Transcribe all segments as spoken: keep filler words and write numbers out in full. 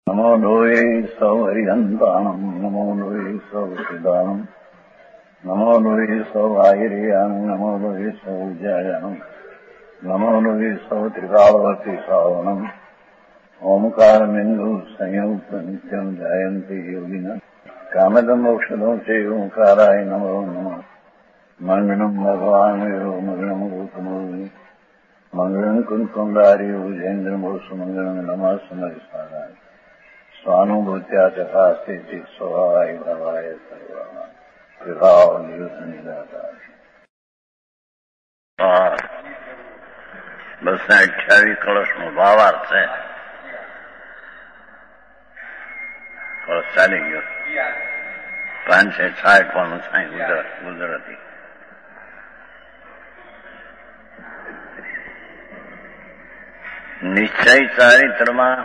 નમો લોહે સૌ હરિહંતાણમ નમો લોહે સૌ સિદાનમ નમો લોહે સૌ આયર્યાણમ નમો લોહે સૌ જયાણમ નમો લોહે સૌ ત્રિકાળવતી સાવણમ ઓમકાર બિંદુ સંયુક્ત નિત્યમ જયંતિ યોગિના કામદમ મોક્ષદમ છે ઓંકારાય નમો નમઃ મંગળમ ભગવાન વિરો મંગળમ ગૌતમોની મંગળમ કુંકુંડારી ઉજેન્દ્રમોષ મંગળમ નમઃ સમરિસારાય સ્વાનુભૂત્યા ચકાસ્તે સ્વભાવાય ભવાય સર્વા વિભાવ નિયુદ્ધ નિરાકાર બસો અઠ્યાવીસ કળશનો ભાવાર્થ છે. કળશ ચાલી ગયો પાંચસો સાઠ પણ સાઈ ગુજરાતી. નિશ્ચય ચારિત્રમાં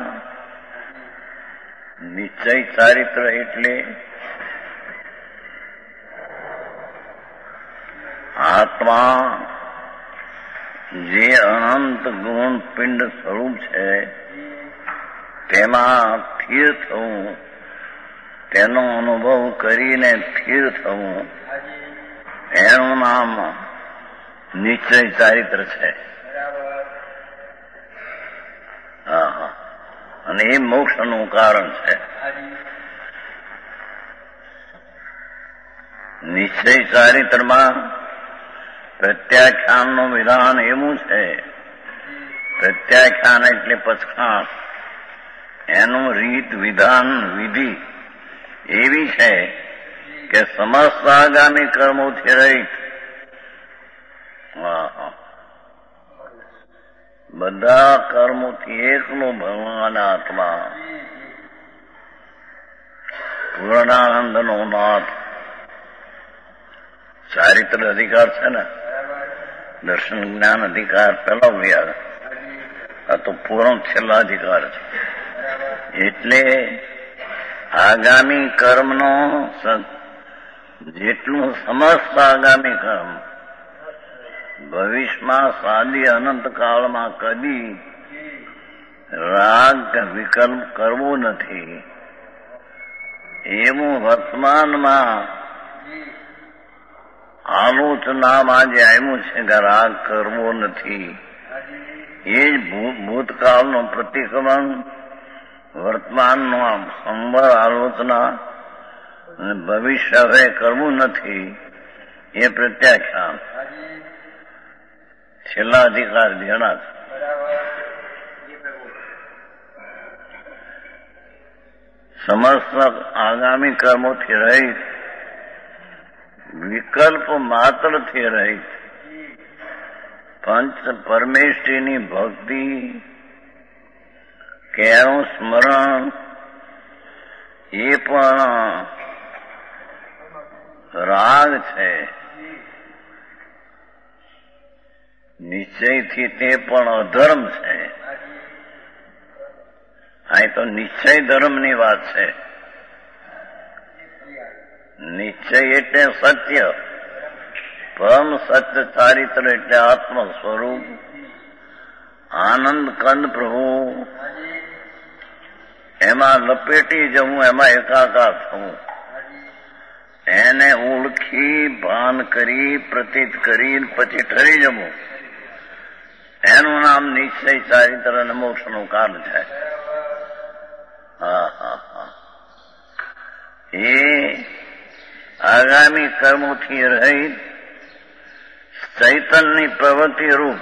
નિશ્ચય ચારિત્ર એટલે આત્મા જે અનંત ગુણ પિંડ સ્વરૂપ છે તેમાં સ્થિર થવું, તેનો અનુભવ કરીને સ્થિર થવું, એનું નામ નિશ્ચય ચારિત્ર છે. હા, અને એ મોક્ષનું કારણ છે. નિશ્ચય ચારિત્રમાં પ્રત્યાખ્યાનનું વિધાન એવું છે, પ્રત્યાખ્યાન એટલે પછાણ, એનું રીત વિધાન વિધિ એવી છે કે સમસ્ત આગામી કર્મોથી રહિત, બધા કર્મોથી એકલો ભગવાન આત્મા, પૂર્ણાનંદનો નાથ. ચારિત્ર અધિકાર છે ને, દર્શન જ્ઞાન અધિકાર પેલો વ્યાજ, આ તો પૂર્ણ છેલ્લા અધિકાર છે. એટલે આગામી કર્મનો જેટલું સમસ્ત આગામી કર્મ ભવિષ્યમાં સાદી અનંત કાળમાં કદી રાગ વિકલ્પ કરવો નથી, એવું વર્તમાનમાં આલોચનામાં જે આવ્યું છે કે રાગ કરવો નથી, એ જ ભૂતકાળનો પ્રતિક્રમણ, વર્તમાનનો સંવર આલોચના અને ભવિષ્ય હવે કરવું નથી એ પ્રત્યાખ્યાન છેલ્લા અધિકાર જણા છે. સમસ્ત આગામી કર્મોથી રહિત, વિકલ્પ માત્રથી રહિત, પંચ પરમેષ્ઠીની ભક્તિ કે એનું સ્મરણ એ પણ રાગ છે. નિશ્ચયથી તે પણ અધર્મ છે. અહીં તો નિશ્ચય ધર્મની વાત છે. નિશ્ચય એટલે સત્ય, પરમ સત્ય ચારિત્ર એટલે આત્મ સ્વરૂપ, આનંદ કંદ પ્રભુ, એમાં લપેટી જવું, એમાં એકાકાર થવું, એને ઓળખી ભાન કરી પ્રતીત કરી પછી ઠરી જવું, એનું નામ નિશ્ચય ચારિત્ર અને મોક્ષનું કારણ છે. હા હા હા એ આગામી કર્મોથી રહિત ચૈતનની પ્રવૃત્તિ રૂપ,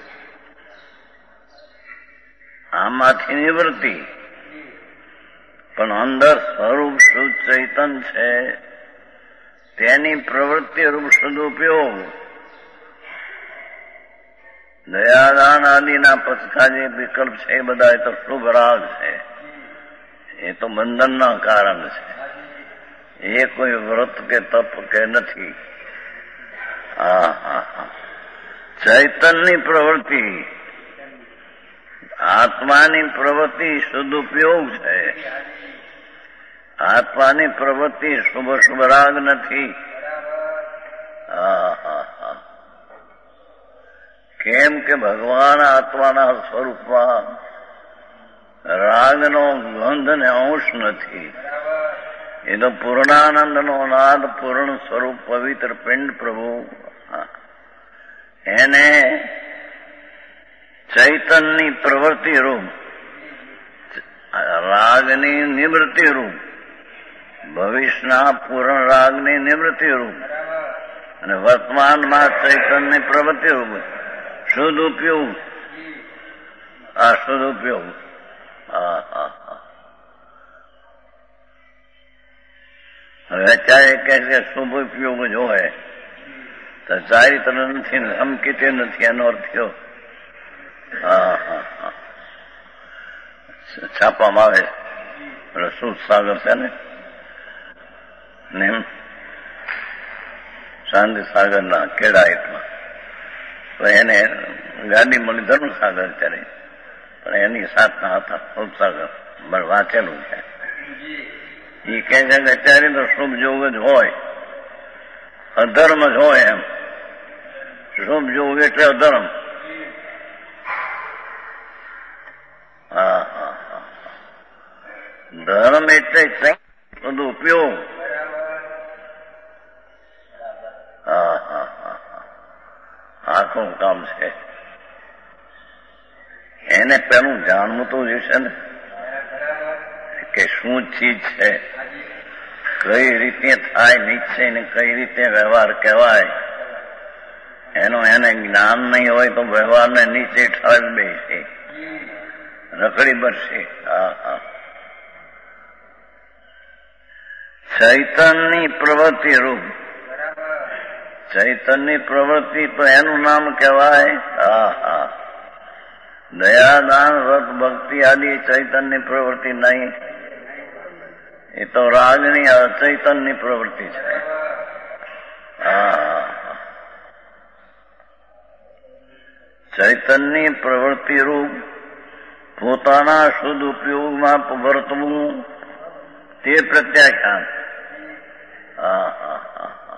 આમાંથી નિવૃત્તિ, પણ અંદર સ્વરૂપ શુદ્ધ ચૈતન છે, તેની પ્રવૃત્તિ રૂપ સદુપયોગ, દયાદાન આદિના પછતા જે વિકલ્પ છે એ બધા તો શુભ રાગ છે, એ તો બંધનના કારણ છે, એ કોઈ વ્રત કે તપ કે નથી. હા હા હા ચૈતનની પ્રવૃત્તિ, આત્માની પ્રવૃત્તિ સદુપયોગ છે. આત્માની પ્રવૃત્તિ શુભ શુભ રાગ નથી. હા હા હા કેમ કે ભગવાન આત્માના સ્વરૂપમાં રાગ રાગનો ગંધ ને અંશ નથી. એ તો પૂર્ણાનંદનો નાદ પૂર્ણ સ્વરૂપ પવિત્ર પિંડ પ્રભુ એને ચૈતનની પ્રવૃત્તિ રૂપ, રાગની નિવૃત્તિ રૂપ, ભવિષ્યના પૂર્ણ રાગની નિવૃત્તિ રૂપ અને વર્તમાનમાં ચૈતનની પ્રવૃત્તિ રૂપ શુદ્ધ ઉપયોગ. આ શુદ્ધ ઉપયોગ. હા હા હા. હવે અત્યારે કે શુભ ઉપયોગ જ હોય તો ચારિત્ર નથી, સમકીતે નથી, એનો અર્થ થયો. હા હા હા. છાપવામાં આવે એટલે શુદ્ધ સાગર છે ને શાંતિ સાગરના કેળા એકમાં તો એને ગાડી મળી ધર્મ સાગર ત્યારે, પણ એની સાથના હતા શુદ્ધ સાગર વાંચેલું છે. એ કહે છે કે અત્યારે તો શુભ જોગ જ હોય, અધર્મ જ હોય. એમ શુભ જોગ એટલે અધર્મ. હા હા હા. ધર્મ એટલે બધું ઉપયોગ. હા હા હા હા. આખું કામ છે. એને પેલું જાણવું તો જોઈશે ને કે શું ચીજ છે, કઈ રીતે થાય નિશ્ચય ને કઈ રીતે વ્યવહાર કહેવાય. એનું એને જ્ઞાન નહીં હોય તો વ્યવહારને નીચે ઠાવી બેસે, રખડી બરશે. હા હા. ચૈતનની પ્રવૃત્તિ રૂપ, ચૈતનની પ્રવૃત્તિ તો એનું નામ કહેવાય. હા હા. દયાદાન વ્રત ભક્તિ આદિ ચૈતનની પ્રવૃત્તિ નહીં, એ તો રાગની અચૈતનની પ્રવૃત્તિ છે. હા. ચૈતનની પ્રવૃત્તિ રૂપ પોતાના શુદ્ધ ઉપયોગમાં વર્તવું તે પ્રત્યાખ્યાન. હા હા હા.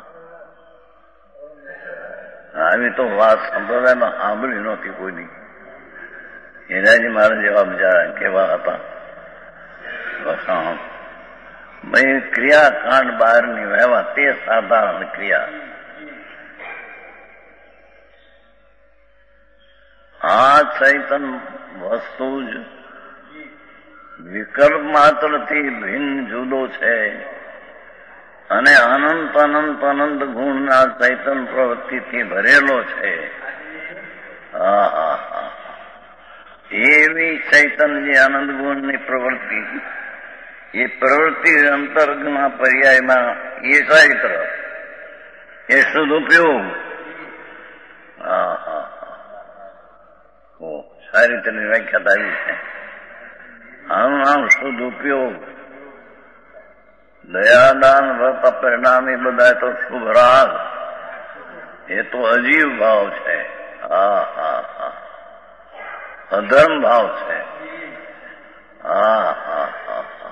આવી તો વાત સંપ્રદાયમાં સાંભળી નહોતી કોઈની. હીરાજી મારા જેવા બિચારા કેવા હતા વખાણ. ભાઈ ક્રિયાકાંડ બહારની વહેવા તે સાધારણ ક્રિયા. આ ચૈતન વસ્તુ જ વિકલ્પ માત્રથી ભિન્ન જુદો છે અને અનંત અનંત અનંત ગુણના ચૈતન પ્રવૃત્તિથી ભરેલો છે. હા હા હા. એવી ચૈતન જે આનંદ ગુણની પ્રવૃત્તિ, એ પ્રવૃત્તિ અંતર્ગના પર્યાયમાં એ ચૈત્ર, એ શુદ્ધ ઉપયોગ. હા હા હા. ઓ સારી રીતે વ્યાખ્યાત આવી છે. આનું નામ શુદ્ધ ઉપયોગ. દયાદાન વ્રત પરિણામી બધા તો શુભ રાગ, એ તો અજીવ ભાવ છે. હા હા હા. અધર્મ ભાવ છે. હા હા હા હા.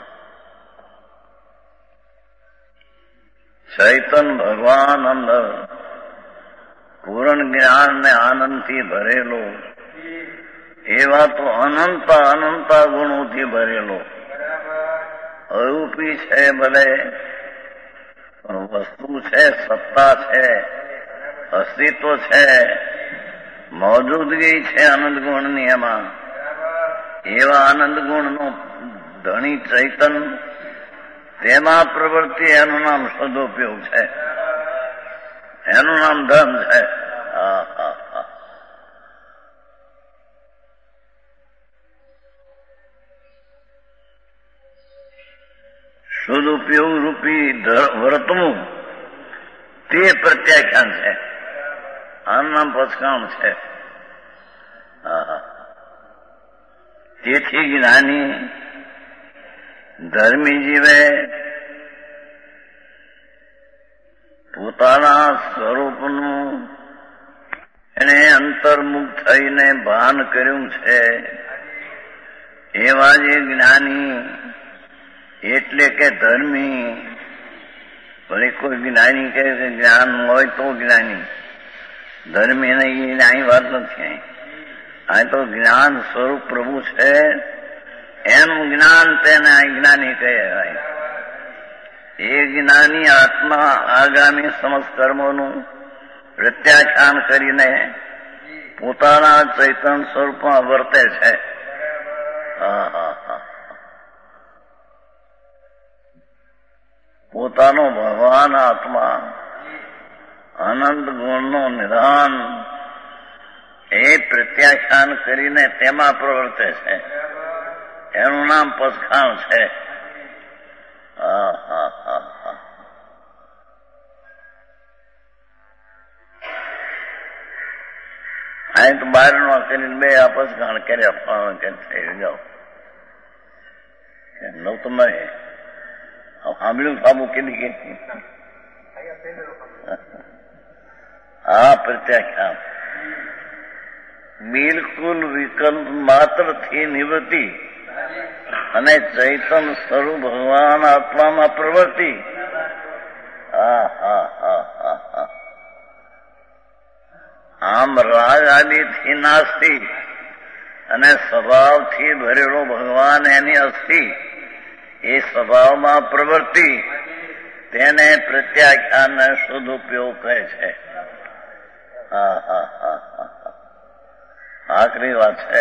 ચૈતન ભગવાન અંદર પૂર્ણ જ્ઞાન ને આનંદથી ભરેલો, એવા તો અનંત અનંત ગુણોથી ભરેલો અરૂપી છે. ભલે વસ્તુ છે, સત્તા છે, અસ્તિત્વ છે, મોજૂદગી છે આનંદ ગુણની. એમાં એવા આનંદ ગુણનો ધણી ચૈતન, તેમાં પ્રવૃત્તિ, એનું નામ સદુપયોગ છે, એનું નામ ધર્મ છે. હા હા હા. સદુપયોગ રૂપી વર્તવું તે પ્રત્યાખ્યાન છે. આનું નામ પચકાણ છે. હા. તેથી જ્ઞાની ધર્મી જીવે પોતાના સ્વરૂપનું એને અંતર્મુખ થઈને ભાન કર્યું છે. એવા જે જ્ઞાની એટલે કે ધર્મી, ભલે કોઈ જ્ઞાની કહે કે જ્ઞાન હોય તો જ્ઞાની, ધર્મી નહીં, અહીં વાત નથી. અહીં તો જ્ઞાન સ્વરૂપ પ્રભુ છે એનું જ્ઞાન તેને અજ્ઞાની કહેવાય. એ જ્ઞાની આત્મા આગામી સમસ્ત કર્મોનું પ્રત્યાખ્યાન કરીને પોતાના ચૈતન્ય સ્વરૂપમાં વર્તે છે. હા હા હા પોતાનો ભગવાન આત્મા અનંત ગુણનું નિધાન એ પ્રત્યાખ્યાન કરીને તેમાં પ્રવર્તે છે. એનું નામ પસખાણ છે. હા હા હા હા અહીં તો બહાર નો કરીને બે આ પસખાણ કર્યા ફાળો કે થઈ જાઓ નવ તમારે સાંભળ્યું સાબુ કેટલી કે હા પ્રત્યાખ્યાન બિલકુલ વિકલ્પ માત્રથી નિવૃત્તિ અને ચૈતન્ય સ્વરૂપ ભગવાન આત્મામાં પ્રવૃત્તિ. હા હા હા હા હા આમ રાગ આદિથી નાસ્તી અને સ્વભાવથી ભરેલો ભગવાન એની અસ્થિ એ સ્વભાવમાં પ્રવૃત્તિ તેને પ્રત્યાખ્યાન શુદ્ધ ઉપયોગ કહે છે. હા હા હા હા આખરી વાત છે.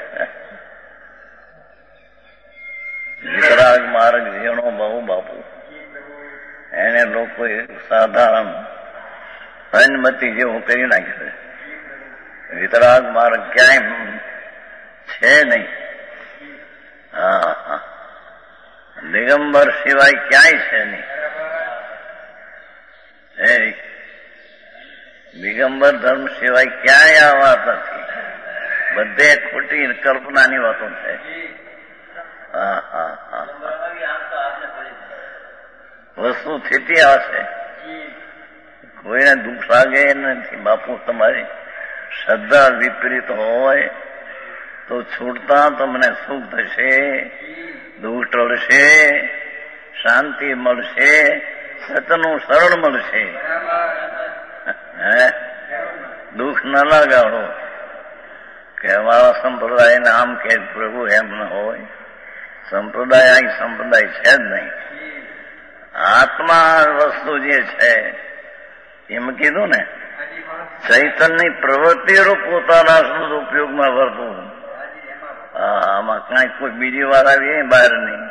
વિતરાગ માર્ગ જેનો બહુ બાપુ એને લોકો સાધારણ અનમતિ જેવું કરી નાખ્યું. વિતરાગ માર્ગ ક્યાંય છે નહીં. હા હા દિગંબર સિવાય ક્યાંય છે નહીં. એ દિગંબર ધર્મ સિવાય ક્યાંય આ વાત નથી. બધે ખોટી કલ્પનાની વાતો છે. હા હા હા વસ્તુ સ્થિતિ આ છે. કોઈને દુઃખ લાગે નથી. બાપુ તમારી શ્રદ્ધા વિપરીત હોય તો છૂટતા તમને સુખ થશે, દુઃખ ટળશે, શાંતિ મળશે, સતનું સરળ મળશે. હે દુઃખ ન લગાડો કે અમારા સંપ્રદાયને આમ કે પ્રભુ એમ ન હોય. સંપ્રદાય અહીં સંપ્રદાય છે જ નહીં. આત્મા વસ્તુ જે છે એમ કીધું ને ચૈતન્યની પ્રવૃત્તિઓ પોતાના શુદ્ધ ઉપયોગમાં વર્તવું. હા આમાં કાંઈ કોઈ બીજી વાર આવી બહાર નહીં.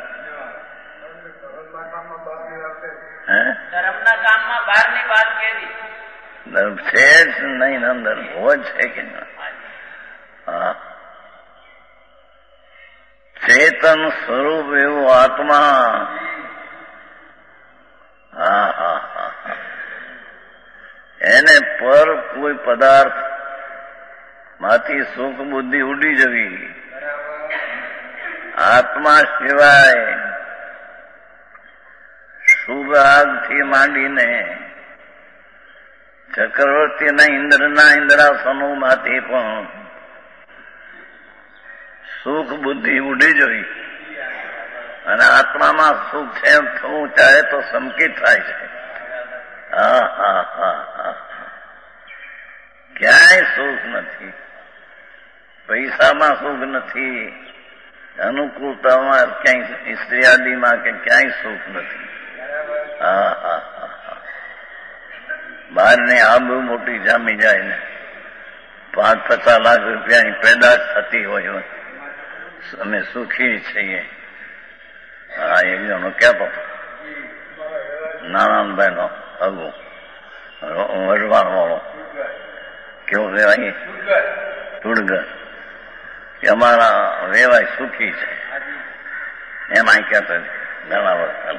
હે ધર્મના કામમાં બહારની વાત કેવી ધર્મ છે જ નહીં. અંદર હોય છે કે ના? હા ચેતન સ્વરૂપ એવું આત્મા. હા હા હા એને પર કોઈ પદાર્થ માંથી સુખ બુદ્ધિ ઉડી જવી. આત્મા સિવાય સુભાગથી માંડીને ચક્રવર્તીના ઇન્દ્રના ઇન્દ્રાસનોમાંથી પણ સુખ બુદ્ધિ ઉડી જવી અને આત્મામાં સુખ છે એમ થવું ચાહે તો સંકિત થાય છે. હા હા હા હા ક્યાંય સુખ નથી. પૈસામાં સુખ નથી. અનુકૂળતામાં ક્યાંય સ્ત્રી આદિમાં કે ક્યાંય સુખ નથી. હા હા હા બહારની આ બહુ મોટી જામી જાય ને પાંચ પચાસ લાખ રૂપિયાની પેદાશ થતી હોય અમે સુખી છીએ. હા એક જણો કહેતો નારાયણભાઈ નો હગુ વઢવાણ વાળો કેવું કહેવાય તુડગર કે અમારા વેવાય સુખી છે એમાં કહેતો ઘણા વર્ષ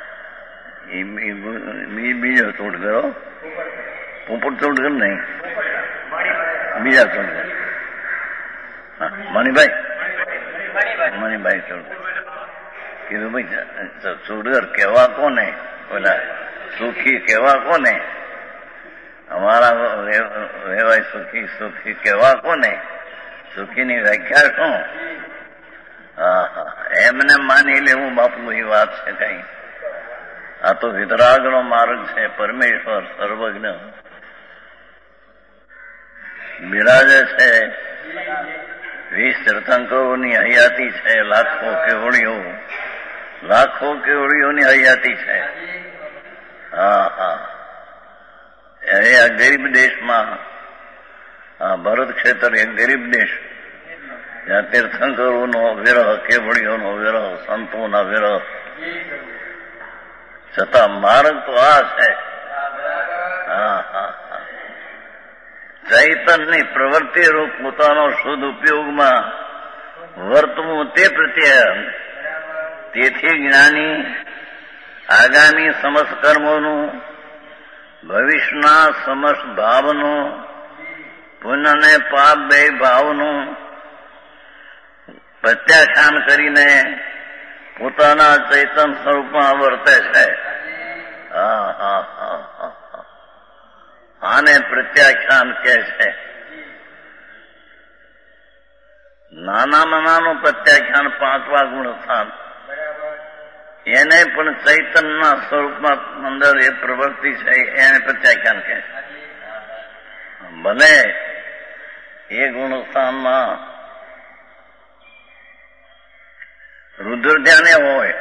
બીજો તુડગરો પોપટ તુડગર નહીં બીજા તુડગર મણિભાઈ મણિભાઈ તુડગર કીધું ભાઈ સુડગર કહેવા કોને પેલા સુખી કહેવા કોને અમારા વેવાય સુખી સુખી કહેવા કોને સુખીની વ્યાખ્યા શું? હા હા એમને માની લેવું બાપુ એ વાત છે કઈ. આ તો વિતરાગનો માર્ગ છે. પરમેશ્વર સર્વજ્ઞ બિરાજે છે વીસ તીર્થંકરોની હયાતી છે, લાખો કેવડીઓ લાખો કેવડીઓની હયાતી છે. હા હા એ આ ગરીબ દેશમાં, આ ભારત ક્ષેત્ર એ ગરીબ દેશ, જ્યાં તીર્થંકરોનો વિરહ, કેવડીઓનો વિરહ, સંતોના વિરહ, છતાં માર્ગ તો આ છે. હા હા હા ચૈતનની પ્રવૃત્તિ રૂપ પોતાનો શુદ્ધ ઉપયોગમાં વર્તવું તે પ્રત્યે, તેથી જ્ઞાની આગામી સમસ્ત કર્મોનું, ભવિષ્યના સમસ્ત ભાવનું, પુણ્ય ને પાપ બે ભાવનું પ્રત્યાખ્યાન કરીને પોતાના ચૈતન સ્વરૂપમાં વર્તે છે. હા હા હા હા આને પ્રત્યાખ્યાન કહે છે. નાનામાં નાનું પ્રત્યાખ્યાન પાંચમા ગુણસ્થાન, એને પણ ચૈતનના સ્વરૂપમાં અંદર એ પ્રવૃત્તિ છે, એને પ્રત્યાખ્યાન કહે છે. ભલે એ ગુણસ્થાનમાં રુદ્ર ધ્યાને હોય,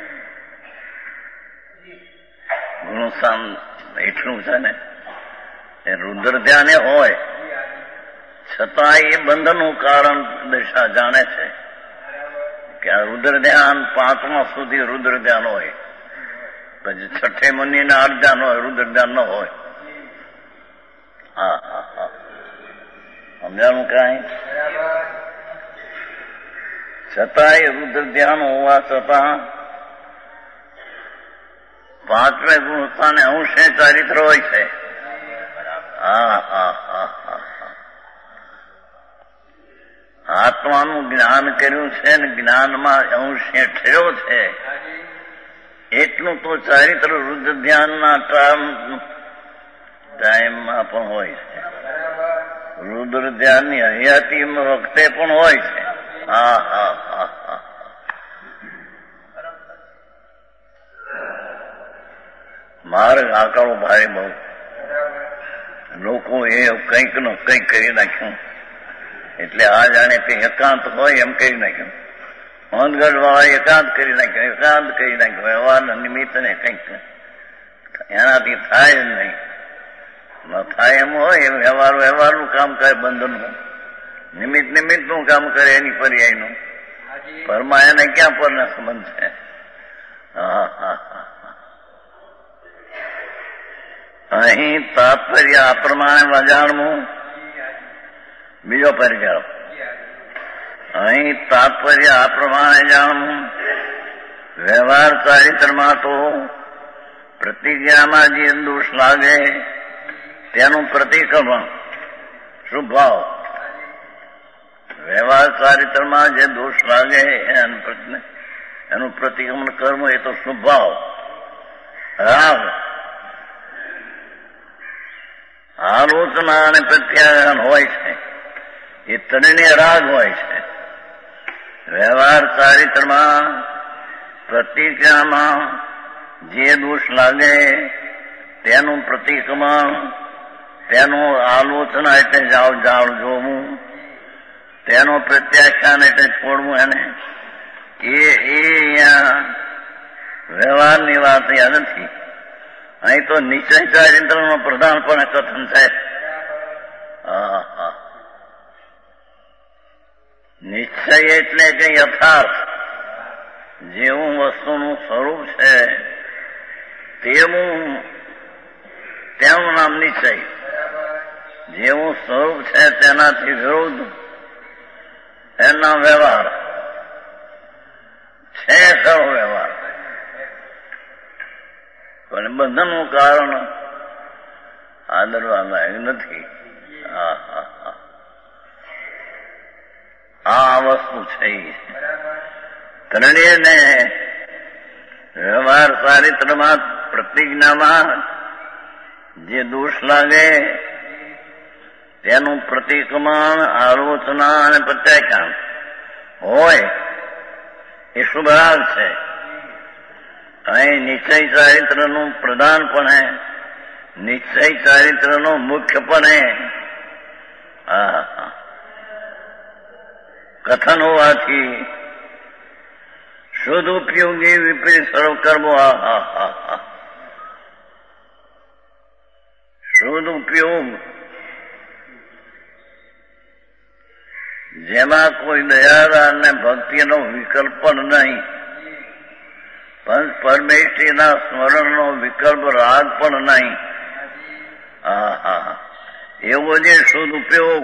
ગુણસ્થાન એટલું છે ને, એ રુદ્ર ધ્યાને હોય, છતાં એ બંધનનું કારણ દશા જાણે છે કે આ રુદ્ર ધ્યાન પાંચમા સુધી રુદ્ર ધ્યાન હોય, પછી છઠ્ઠે મુનિના અર્ધ ધ્યાન હોય, રુદ્ર ધ્યાન ન હોય. હા હા હા સમજાણું કાંઈ? છતાં એ રુદ્ર ધ્યાન હોવા છતાં પાંચમે ગુણસ્થાને અંશે ચારિત્ર હોય છે. હા હા હા હા આત્માનું જ્ઞાન કર્યું છે ને જ્ઞાનમાં અંશે ઠર્યો છે, એટલું તો ચારિત્ર રુદ્ર ધ્યાનના ટાઈમમાં પણ હોય છે, રુદ્ર ધ્યાનની હયાતી વખતે પણ હોય છે. હા હા હા હા માર્ગ આકારો ભારે બહુ, લોકો એ કંઈક નો કંઈક કરી નાખ્યું, એટલે આ જાણે તે એકાંત હોય એમ કરી નાખ્યું. હોંદગઢ વાળા એકાંત કરી નાખ્યું, એકાંત કરી નાખ્યું, વ્યવહારના નિમિત્તને કંઈક એનાથી થાય જ નહીં. ન થાય એમ હોય એ વ્યવહાર વ્યવહારનું કામ કરે, બંધનનું નિમિત્ત નિમિત્તનું કામ કરે, એની પર્યાયનું. પરમાં એને ક્યાં પરના સંબંધ છે? હા હા હા અહીં તાત્પર્ય આ પ્રમાણે જાણવું. બીજો પરિચય, અહીં તાત્પર્ય આ પ્રમાણે જાણવું. વ્યવહાર ચારિત્રમાં તો પ્રતિજ્ઞામાં જે દોષ લાગે તેનું પ્રતિક્રમણ શુભ ભાવ. વ્યવહાર ચારિત્રમાં જે દોષ લાગે એનું પ્રતિક્રમણ કરવું એ તો શુભ ભાવ. રાગ આલોચના અને પ્રત્યાયન હોય છે, એ ત્રણેય રાગ હોય છે. વ્યવહાર ચારિત્રમાં પ્રતિક્રિયામાં જે દોષ લાગે તેનું પ્રતિક્રમણ, તેનું આલોચના એટલે જાવ જાળ જોવું, તેનું પ્રત્યાખ્યાન એટલે છોડવું. એને એ અહીંયા વ્યવહારની વાત યાદ નથી. અહીં તો નિશ્ચય ચારિત્રનું પ્રધાનપણે કથન છે. નિશ્ચય એટલે કે યથાર્થ, જેવું વસ્તુનું સ્વરૂપ છે તેવું, તેનું નામ નિશ્ચય. જેવું સ્વરૂપ છે તેનાથી વિરુદ્ધ એના વ્યવહાર છે, ખરો વ્યવહાર. પણ બંધનનું કારણ આદરવા લાયક નથી. આ વસ્તુ છે. ત્રણેયને વ્યવહાર ચારિત્રમાં પ્રતિજ્ઞામાં જે દોષ લાગે તેનું પ્રતિક્રમણ, આલોચના અને પ્રત્યાખ્યાન હોય એ શુભ રાગ છે. અહીં નિશ્ચય ચારિત્રનું પ્રધાનપણે, નિશ્ચય ચારિત્રનું મુખ્યપણે કથન હોવાથી શુદ્ધ ઉપયોગી વિપરીત સર્વકર્મો આ હા હા હા શુદ્ધ ઉપયોગ જેમાં કોઈ દયાળા અને ભક્તિનો વિકલ્પ પણ નહીં, પણ પરમેશ્વરીના સ્મરણનો વિકલ્પ રાગ પણ નહીં. હા હા એવો જે શુદ્ધ ઉપયોગ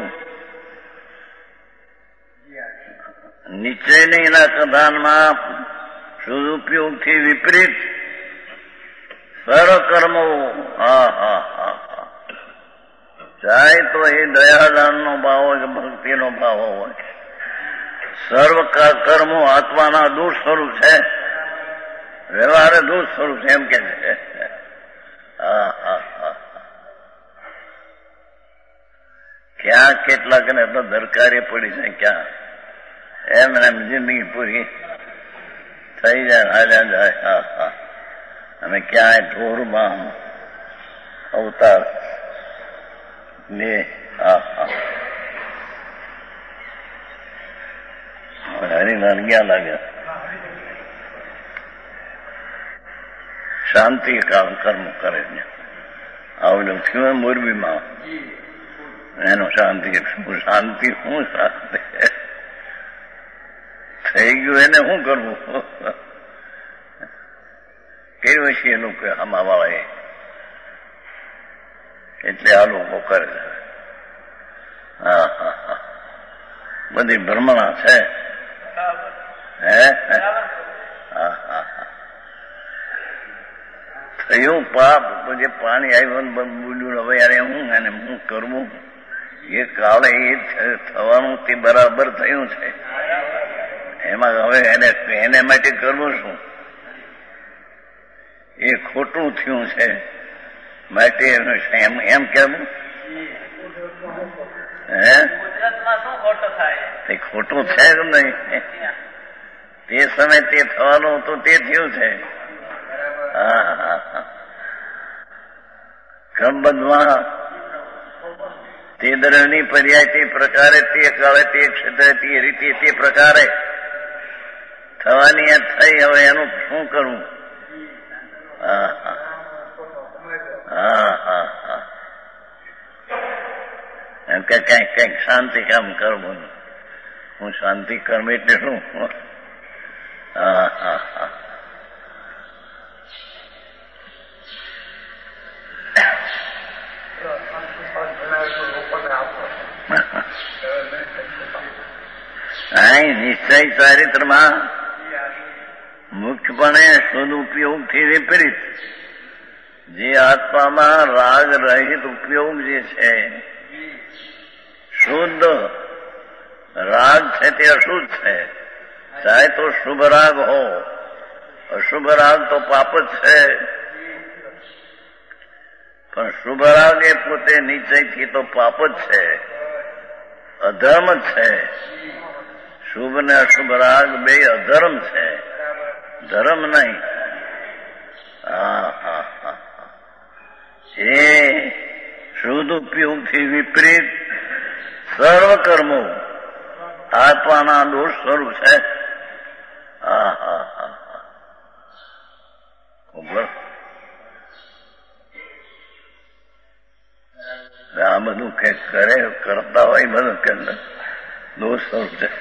નિશ્ચયની એના કથાનમાં શુદ્ધ ઉપયોગથી વિપરીત સર્વકર્મો. હા હા હા હા ચાહે તો એ દયાદાનનો ભાવ હોય કે ભક્તિનો ભાવ હોય, સર્વ કર્મો આત્માના દૂર સ્વરૂપ છે, વ્યવહારે દૂર સ્વરૂપ છે એમ કે છે. હા હા હા ક્યાં કેટલાકને તો દરકારી પડી છે, ક્યાં એમ એમ જિંદગી પૂરી થઈ જાય, હાલ્યા જાય. હા હા અને ક્યાંય ઢોરમાં અવતાર લે. હા હા હરિલાલ ક્યાં લાગ્યા? શાંતિ કામ કર્મ કરે છે. આવું થયું મોરબીમાં એનું શાંતિ શાંતિ શું શાંતિ થઈ ગયું એને શું કરવું? કેવું છે એ લોકો આમાં વાળા એટલે આ લોકો કરે છે. હા હા હા બધી ભ્રમણા છે. હે હા હા હા થયું પાપ જે પાણી આવ્યું બોલ્યું હવે યાર હું એને હું કરવું? એ કાળે એ થવાનું તે બરાબર થયું છે. એમાં હવે એને એને માટે કરવું શું? એ ખોટું થયું છે માટે એમ એમ કેવું? હે તે ખોટું છે કે નહીં? તે સમય તે થવાનું હતું તે થયું છે. હા હા હા ક્રમબદ્ધમાં તે દ્રવની પર્યાય તે પ્રકારે તે કાળે તે ક્ષેત્રે તે રીતે તે પ્રકારે થવાની થઈ. હવે એનું શું કરવું? હા હા હા હા હા એમ કે કઈક કઈક શાંતિ કામ કરવું. હું શાંતિ કર્મ એટલે શું? હા હા હા અહીં નિશ્ચય ચારિત્રમાં મુખ્યપણે શુદ્ધ ઉપયોગથી વિપરીત જે આત્મામાં રાગ રહિત ઉપયોગ જે છે, શુદ્ધ રાગ છે તે અશુદ્ધ છે. ચાહે તો શુભ રાગ હો, અશુભ રાગ તો પાપ જ છે. પણ શુભ રાગ એ પોતે નિશ્ચયથી તો પાપ જ છે, અધર્મ જ છે. શુભ ને અશુભ રાગ બે અધર્મ છે, ધર્મ નહીં. હા હા હા એ શુદ્ધ ઉપયોગથી વિપરીત સર્વ કર્મો આત્માના દોષ સ્વરૂપ છે. હા હા હા હા આ બધું કઈક કરે કરતા હોય બધું કે દોષ સ્વરૂપ છે.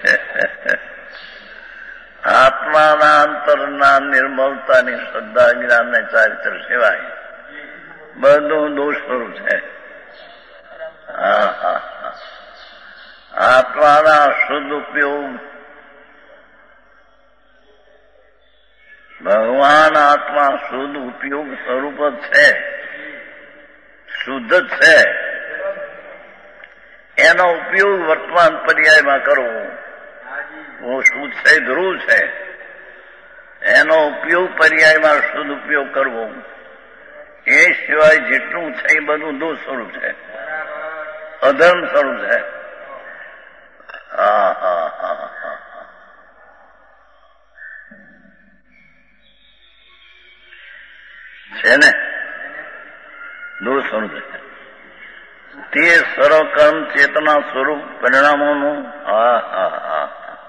આત્માના અંતરના નિર્મળતાની શ્રદ્ધા જ્ઞાન ને ચારિત્ર સિવાય બધું દોષ સ્વરૂપ છે. હા હા હા આત્માના શુદ્ધ ઉપયોગ ભગવાન આત્મા શુદ્ધ ઉપયોગ સ્વરૂપ જ છે, શુદ્ધ જ છે. એનો ઉપયોગ વર્તમાન પર્યાયમાં કરવો वो શુદ્ધ છે, ધ્રુવ છે. એનો ઉપયોગ પર્યાયમાં શુદ્ધ ઉપયોગ કરવો એ સિવાય જેટલું છે એ બધું દોષ સ્વરૂપ છે, અધર્મ સ્વરૂપ છે. હા હા હા હા છે ને દોષ સ્વરૂપ છે. તે સર્વકર્મ ચેતના સ્વરૂપ પરિણામોનું હા હા હા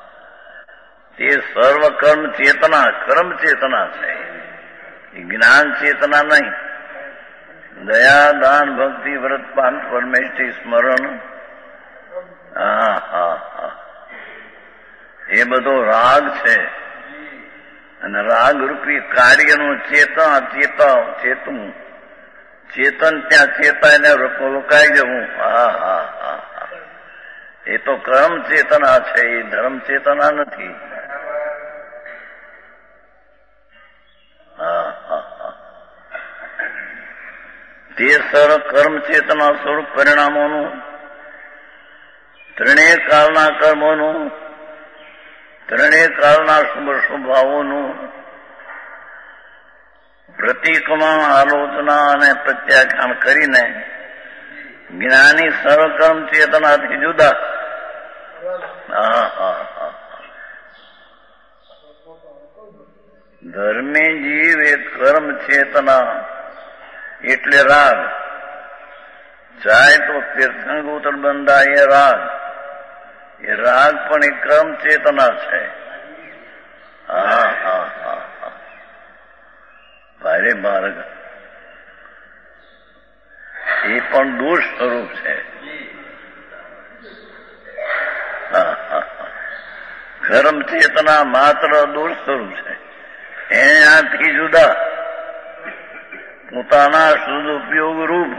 તે સર્વ કર્મ ચેતના કર્મ ચેતના છે, જ્ઞાન ચેતના નહીં. દયા દાન ભક્તિ વ્રત પાંચ પરમેષ્ઠી સ્મરણ, હા હા હા, એ બધો રાગ છે. અને રાગ રૂપી કાર્યનું ચેતા ચેતા ચેતવું, ચેતન ત્યાં ચેતા એને રોકાઈ જવું. હા હા હા હા, એ તો કર્મ ચેતના છે, એ ધર્મ ચેતના નથી. હા હા હા, તે સર કર્મ ચેતના સ્વરૂપ પરિણામોનું, ત્રણેય કાળના કર્મોનું, ત્રણેય કાળના શુભ સ્વભાવોનું પ્રતીકમાં આલોચના અને પ્રત્યાખ્યાન કરીને જ્ઞાની સર્વકર્મ ચેતનાથી જુદા. હા હા હા, ધર્મે જીવ એ કર્મ ચેતના એટલે રાગ. જાય તો તીર્થંકર બંધાય એ રાગ, એ રાગ પણ એ કર્મ ચેતના છે. હા હા હા હા, ભારે માર્ગ એ પણ દોષ સ્વરૂપ છે. હા હા હા, કર્મ ચેતના માત્ર દોષ સ્વરૂપ છે. એનાથી જુદા પોતાના શુદ્ધ ઉપયોગ રૂપ,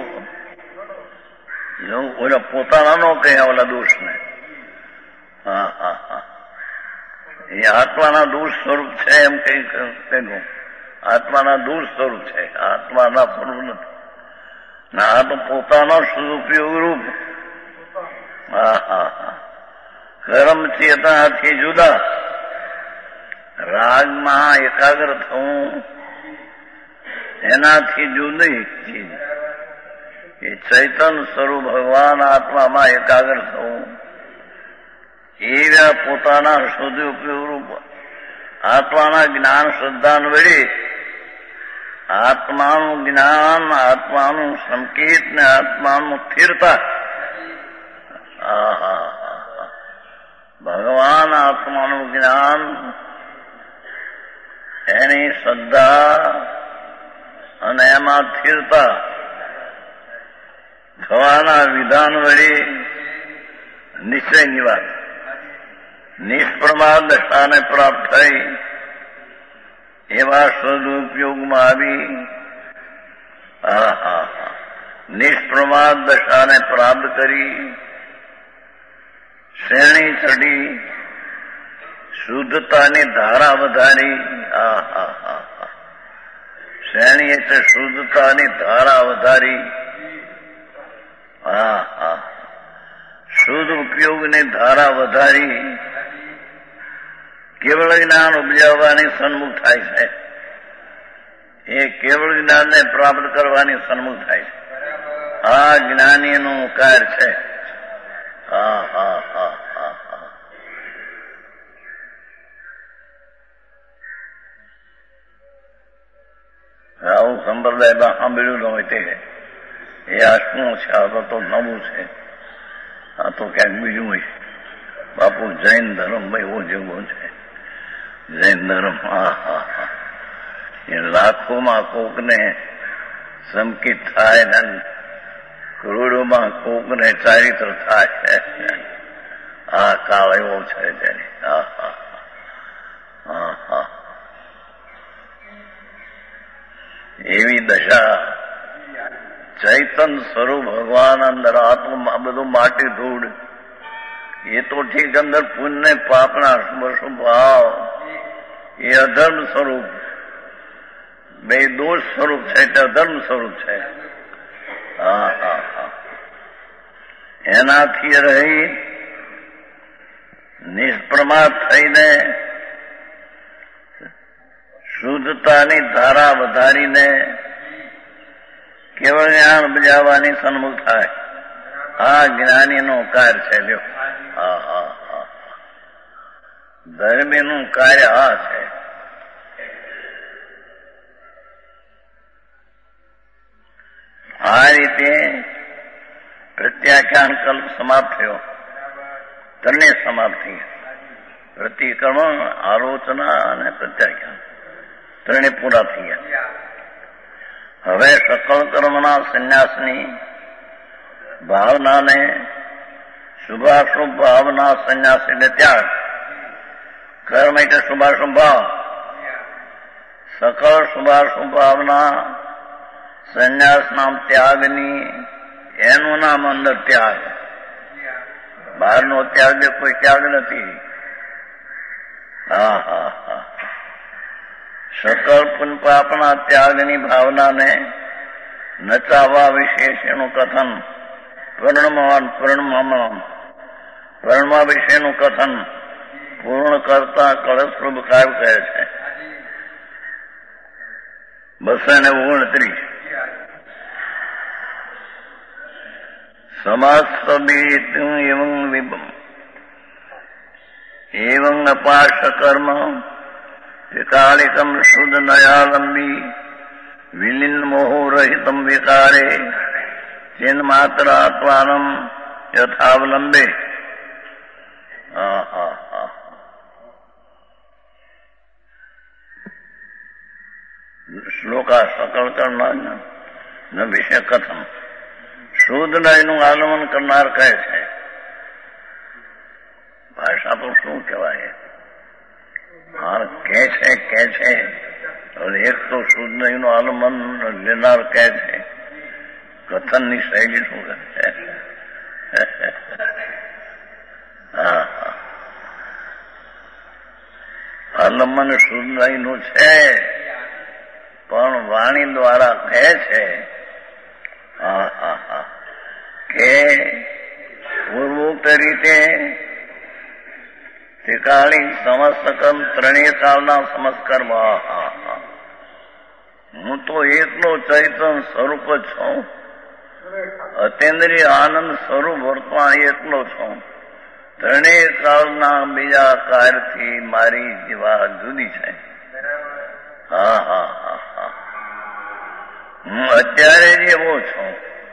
ઓલા પોતાના નો કહ્યા ઓલા દોષને. હા હા હા, એ આત્માના દોષ સ્વરૂપ છે એમ કઈ કહ્યું. આત્માના દોષ સ્વરૂપ છે, આત્માના સ્વરૂપ નથી. ના, આ તો પોતાનો શુદ્ધ ઉપયોગ રૂપ. હા હા હા, કર્મ ચેતનાથી જુદા. રાગમાં એકાગ્ર થવું એનાથી જુદી ચીજ. એ ચૈતન સ્વરૂપ ભગવાન આત્મામાં એકાગ્ર થવું, એવા પોતાના શુદ્ધ ઉપયોગ રૂપ આત્માના જ્ઞાન શ્રદ્ધાન વડે આત્માનું જ્ઞાન, આત્માનું સંકેત ને આત્માનું સ્થિરતા. હા હા હા, ભગવાન આત્માનું જ્ઞાન, એની શ્રદ્ધા અને એમાં સ્થિરતા થવાના વિધાન વડે નિશ્ચયની વાત નિષ્પ્રમાદ દશાને પ્રાપ્ત થઈ એવા સદુપયોગમાં આવી. હા હા હા, નિષ્પ્રમાદ દશાને પ્રાપ્ત કરી શ્રેણી ચડી, શુદ્ધતાની ધારા વધારી. હા હા હા હા, શ્રેણી એટલે શુદ્ધતાની ધારા વધારી. હા હા, શુદ્ધ ઉપયોગની ધારા વધારી કેવળ જ્ઞાન ઉપજાવવાની સન્મુખ થાય છે. એ કેવળ જ્ઞાનને પ્રાપ્ત કરવાની સન્મુખ થાય છે. આ જ્ઞાનીનું કાર્ય છે. હા હા હા હા હા, આવું સંપ્રદાયમાં સાંભળ્યું ન હોય તે એ આ શું છે? આ તો નવું છે, આ તો ક્યાંક બીજું હોય. બાપુ જૈન ધર્મ ભાઈ એવો જેવો છે. જૈન ધર્મ, હા હા હા, એ લાખોમાં કોકને સંકિત થાય ને કરોડોમાં કોકને ચારિત્ર થાય. આ કાળ એવો છે તેની. હા હા હા હા, એવી દશા ચૈતન સ્વરૂપ ભગવાન અંદર આત્મા બધું માટી ધૂળ. એ તો ઠીક અંદર પુણ્ય પાપના સ્વભાવ એ અધર્મ સ્વરૂપ, બે દોષ સ્વરૂપ છે એટલે અધર્મ સ્વરૂપ છે. હા હા હા, એનાથી રહી નિષ્પ્રમાદ થઈને શુદ્ધતાની ધારા વધારીને કેવળ જ્ઞાન બજાવવાની સન્મુખ થાય. આ જ્ઞાનીનો કાર્ય છે. લ્યો, હા હા હા, ધર્મીનું કાર્ય આ છે. આ રીતે પ્રત્યાખ્યાન કલ્પ સમાપ્ત થયો, ત્રણેય સમાપ્ત થઈ. પ્રતિક્રમણ, આલોચના અને પ્રત્યાખ્યાન ત્રણે પૂરા થઈ ગયા. હવે સકળ કર્મના સંન્યાસની ભાવનાને શુભાશુભ ભાવના સંન્યાસ એટલે ત્યાગ. કર્મ એટલે શુભાશુભ ભાવ. સકળ શુભાશુભ ભાવના સંન્યાસ નામ ત્યાગની એનું નામ અંદર ત્યાગ. બહારનો ત્યાગ કોઈ ત્યાગ નથી. હા હા હા સકળ પુન પાપના ત્યાગની ભાવનાને નચાવવા વિશેષ એનું કથન પરિણમવાન પરિણમમાં પરિણમવા વિશેનું કથન પૂર્ણ કરતા કળશરૂપ કાવ્ય કહે છે. બસો ને ઓગણત્રીસ સમાસ્તબીત એવં વિભમ એવં અપાશ કર્મ વિકાલિકમ શુદ્ધ નયાલંબી વિલીન મોહો રહિતમ વિકારે ચિન્ માત્રાત્વાનમ યથાવલંબે. શ્લોકા સકળ કર્મ વિશે કથન. શુદ્ધ નયનું આલમન કરનાર કહે છે. ભાષા તો શું કહેવાય? હા કે છે કે છે એક તો શુદ્ધ નયનું આલમન લેનાર કહે છે. કથનની શૈલી શું કહે છે? હા આલમન શુદ્ધ નયનું છે પણ વાણી દ્વારા કહે છે હા હા હા કે પૂર્વોક્ત રીતે તે કાળી સમસ્ત કર્મ ત્રણેય કાળના સમસ્ત કર્મ. હું તો એકલો ચૈતન્ય સ્વરૂપ જ છું. અતેન્દ્રિય આનંદ સ્વરૂપ વર્તમાન એકલો છું. ત્રણેય કાળના બીજા કાર્યથી મારી જીવા જુદી છે. હા હા હા હા હું અત્યારે જ એવો છું.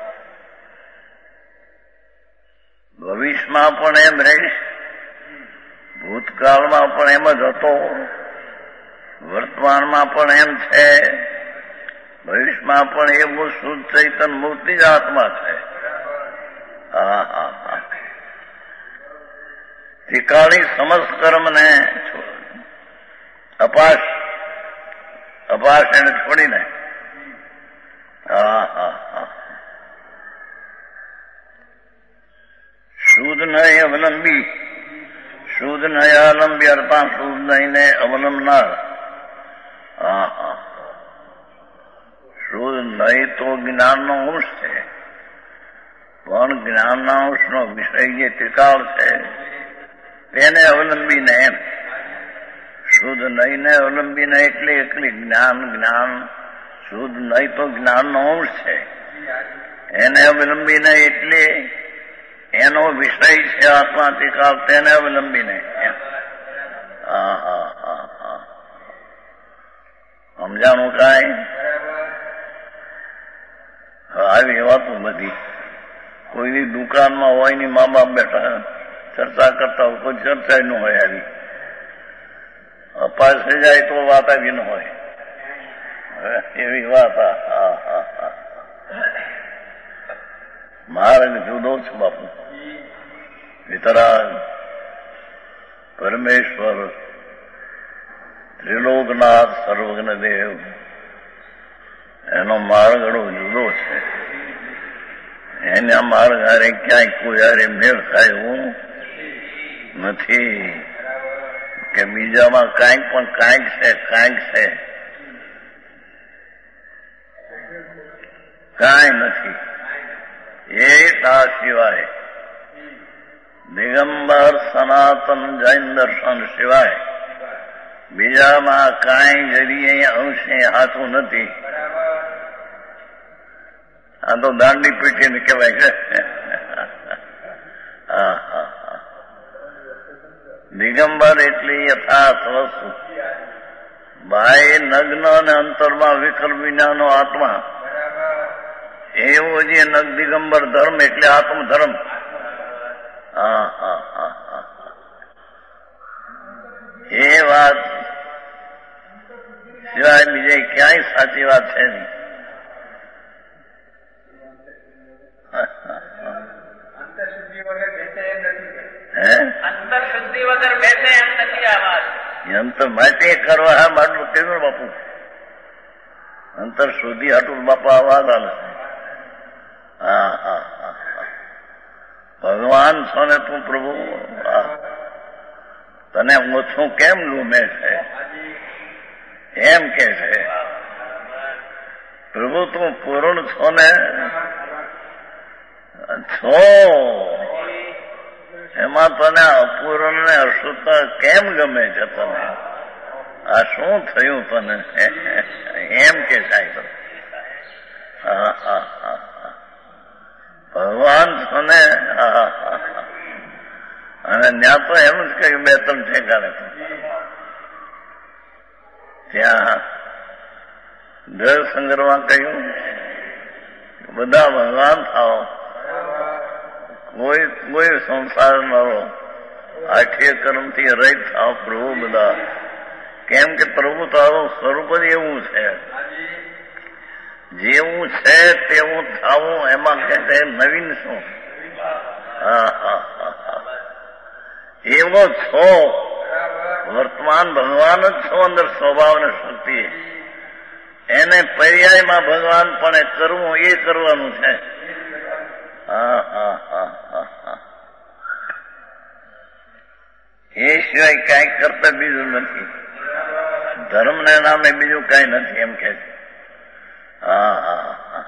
ભવિષ્યમાં પણ એમ રહીશ. ભૂતકાળમાં પણ એમ જ હતો. વર્તમાનમાં પણ એમ છે. ભવિષ્યમાં પણ એવું શુદ્ધ ચૈતન્ય મૂર્તિ જ આત્મા છે. હા હા હા ઠીકાણી સમસ્ત કર્મને અપાશ અપાશ એને છોડીને હા હા હા શુદ્ધ નય અવલંબી શુદ્ધ નયાલંબી અર્થાત શુદ્ધ નયને અવલંબનાર. હા હા શુદ્ધ નય તો જ્ઞાનનો અંશ છે પણ જ્ઞાનના અંશનો વિષય જે ત્રિકાળ છે તેને અવલંબીને એમ શુદ્ધ નયને અવલંબીને એટલે એકલી જ્ઞાન જ્ઞાન શુદ્ધ નય તો જ્ઞાનનો અંશ છે. એને અવલંબીને એટલે એનો વિષય છે આત્મા ત્રિકાળ તેને અવલંબીને. હા હા હા હા સમજાણું કાંઈ? આવી વાતો બધી કોઈની દુકાનમાં હોય ની મા બાપ બેઠા ચર્ચા કરતા હોય કોઈ ચર્ચા ન હોય. આવી અપાસ થઈ જાય તો વાત આવી ન હોય એવી વાત. હા હા હા માર્ગ જુદો છે બાપુ. વિતરાગ પરમેશ્વર ત્રિલોકનાથ સર્વજ્ઞ દેવ એનો માર્ગ ઘણો જુદો છે. એના માર્ગ હારે ક્યાંય કોઈ હારે મેળ થાય એવું નથી કે બીજામાં કાંઈક પણ કાંઈક છે કાંઈક છે કાંઈ નથી. એક આ સિવાય દિગંબર સનાતન જૈન દર્શન સિવાય બીજામાં કાંઈ જરીએ અંશે હાથું નથી. આ તો દાંડી પીટીને કહેવાય છે. હા હા હા દિગંબર એટલે યથાર્થ વસ્તુ. બાહ્ય નગ્ન અને અંતરમાં વિકલ્પ વિનાનો આત્મા એવો જે નગ દિગંબર ધર્મ એટલે આત્મધર્મ. હા હા હા હા એ વાત સિવાય બીજે ક્યાંય સાચી વાત છે નહીં. અંતરશુદ્ધિ વગર બેસે એમ નથી આ વાત. એમ તો માટે કરવા હા માટલું કેવું બાપુ અંતર શુદ્ધિ હાટું બાપા આ વાત હાલે. હા હા હા ભગવાન છો ને તું પ્રભુ તને ઓછું કેમ લૂમે છે એમ કે છે. પ્રભુ તું પૂર્ણ છો ને છો એમાં તને અપૂર્ણ ને અશુદ્ધ કેમ ગમે છે તને? આ શું થયું તને એમ કે સાહેબ. હા હા હા ભગવાન છો ને. અને ત્યાં તો એમ જ કહ્યું બે ત્રણ ઠેકાણે ત્યાં જળ સંગ્રહમાં કહ્યું બધા ભગવાન થાઓ કોઈ કોઈ સંસાર ન રહો આઠીય કર્મથી રહિત થાવ પ્રભુ બધા. કેમ કે પ્રભુ તારું સ્વરૂપ જ એવું છે જેવું છે તેવું થાવું એમાં કે નવીન શું. હા હા હા એવો છો વર્તમાન ભગવાન જ છો અંદર સ્વભાવ ને શક્તિ. એને પર્યાયમાં ભગવાન પણ કરવું એ કરવાનું છે. હા હા હા હા હા એ સિવાય કઈ કરતા બીજું નથી. ધર્મને નામે બીજું કઈ નથી એમ કે છે. હા હા હા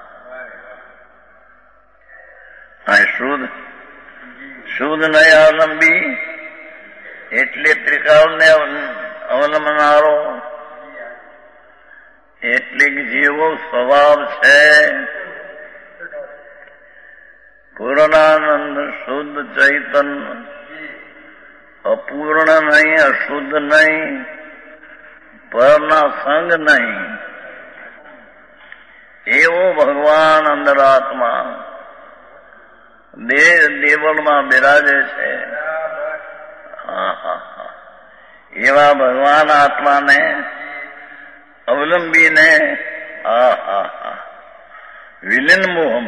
હા શુદ્ધ શુદ્ધ નયાવલંબી એટલે ત્રિકાળને અવલંબનારો એટલે જેવો સ્વભાવ છે પૂર્ણાનંદ શુદ્ધ ચૈતન્ય અપૂર્ણ નહીં અશુદ્ધ નહીં પરના સંગ નહીં એવો ભગવાન અંદર આત્મા દેહ દેવળમાં બિરાજે છે. હા હા હા એવા ભગવાન આત્માને અવલંબીને હા હા હા વિલીન મોહમ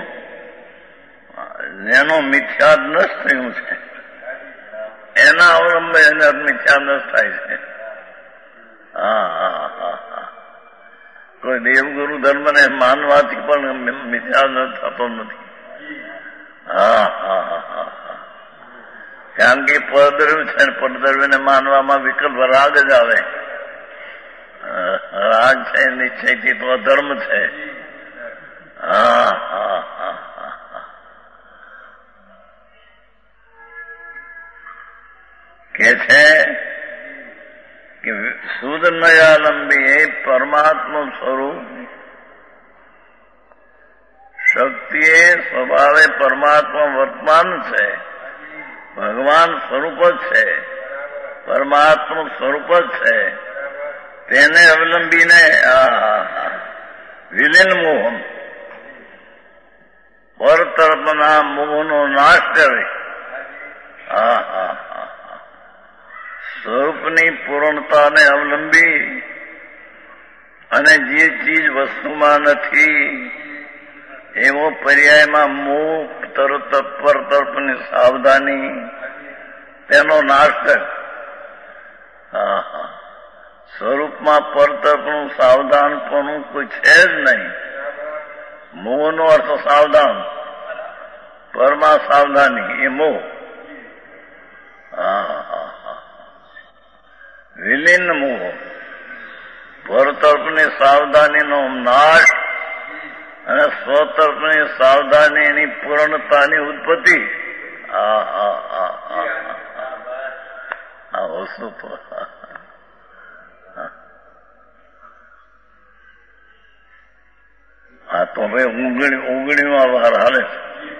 જેનો મિથ્યા નષ્ટ થયું છે એના અવલંબે એને મિથ્યા નષ્ટ થાય છે. હા હા હા હા કોઈ દેવગુરુ ધર્મને માનવાથી પણ મિથ્યા નષ્ટ થતો નથી. હા હા હા હા હા કારણ કે પરદ્રવ્ય છે પરદ્રવ્યને માનવામાં વિકલ્પ રાગ જ આવે. રાગ છે નિશ્ચયથી તો અધર્મ છે. હા હા હા હા કે છે કે શુદ્ધ નયાલંબી એ પરમાત્મા સ્વરૂપ શક્તિએ સ્વભાવે પરમાત્મા વર્તમાન છે. ભગવાન સ્વરૂપ જ છે પરમાત્મા સ્વરૂપ જ છે. તેને અવલંબીને વિલીન મોહમ પર તરફના મોહનો નાશ કરે. હા હા હા સ્વરૂપની પૂર્ણતાને અવલંબી અને જે ચીજ વસ્તુમાં નથી એવો પર્યાયમાં મોહ તરત પર તરફની સાવધાની તેનો નાશ કર. હા હા સ્વરૂપમાં પર તરફનું સાવધાનપણું કોઈ છે જ નહીં. મોહનો અર્થ સાવધાન પરમાં સાવધાની એ મોહ. હા હા હા વિલીન મોહ પર તરફની સાવધાનીનો નાશ અને સ્વતરફની સાવધાની એની પૂર્ણતાની ઉત્પત્તિ. હા હા હા હા હા વસ્તુ તો હા તો ભાઈ ઊંઘણી ઊંઘણીમાં વાર હાલે છે.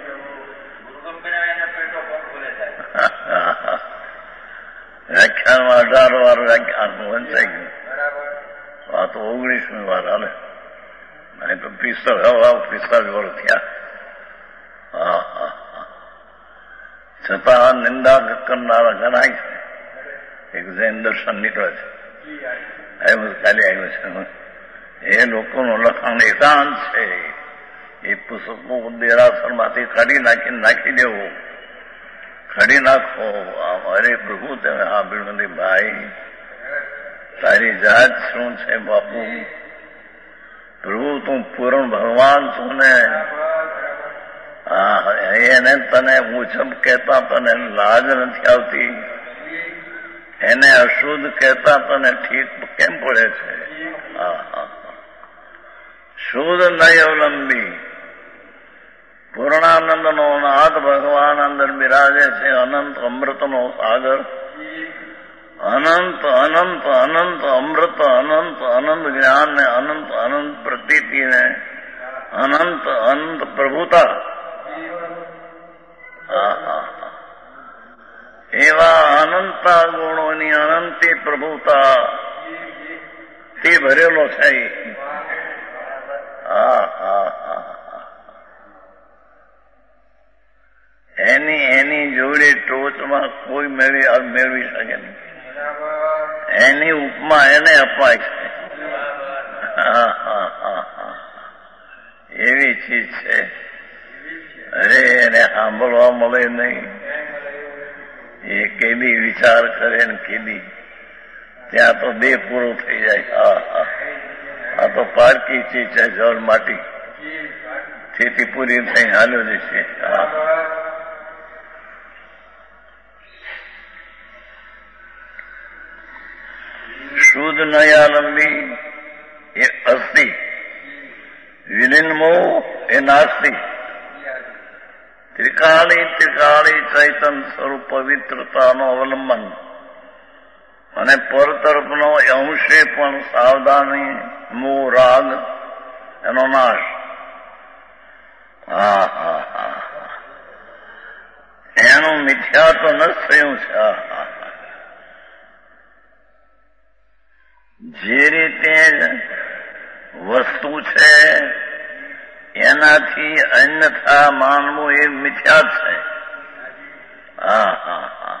વ્યાખ્યાનમાં અઢાર વાર વ્યાખ્યાન વંચાઈ ગયું. આ તો ઓગણીસમી વાર હાલે. નહીં તો પિસ્તાલીસ પિસ્તાલીસ વર્ષ થયા. હા હા હા છતાં નિંદા કરનારા ગણાય છે. એક જૈન દર્શન નીકળે છે, આવ્યું કાલે આવ્યું છે. એ લોકોનું લખાણ એકાંત છે. એ પુસ્તકો દેરાસરમાંથી કાઢી નાખીને નાખી દેવું, કાઢી નાખો. અરે પ્રભુ તમે સાંભળ્યું નથી ભાઈ, તારી જાત શું છે બાપુ? પ્રભુ તું પૂર્ણ ભગવાન છું ને. એને તને મુજબ કહેતા તને લાજ નથી આવતી, એને અશુદ્ધ કહેતા તને ઠીક કેમ પડે છે? શુદ્ધ નહીં અવલંબી પૂર્ણાનંદનો નાથ ભગવાન અંદર બિરાજે છે. અનંત અમૃતનો સાગર, અનંત અનંત અનંત અમૃત, અનંત અનંત જ્ઞાન ને અનંત અનંત પ્રતીતિ ને અનંત અનંત પ્રભુતા. એવા અનંતા ગુણોની અનંતી પ્રભુતા તે ભરેલો છે. હા હા હા એની એની જોડે ટોચમાં કોઈ મેળવી મેળવી શકે નહીં. એની ઉપમા એને અપાય છે. હા હા હા હા એવી ચીજ છે. અરે એને સાંભળવા મળે નહીં. એ કેદી વિચાર કરે ને કેદી ત્યાં તો દેહ પૂરો થઈ જાય. હા હા આ તો પારકી ચીજ છે. જળ માટી સ્થિતિ પૂરી થઈ હાલ્યો જશે. હા શુદ્ધ નયાલંબી એ અસ્થિ, વિનિન્મો એ નાસ્તિ. ત્રિકાળી ત્રિકાળી ચૈતન સ્વરૂપ પવિત્રતાનો અવલંબન અને પર તરફનો અંશે પણ સાવધાની, મોહ, રાગ એનો નાશ. હા હા હા એનું મિથ્યા તો ન થયું છે. હા હા જે રીતે વસ્તુ છે એનાથી અન્યથા માનવું એ મિથ્યા છે. હા હા હા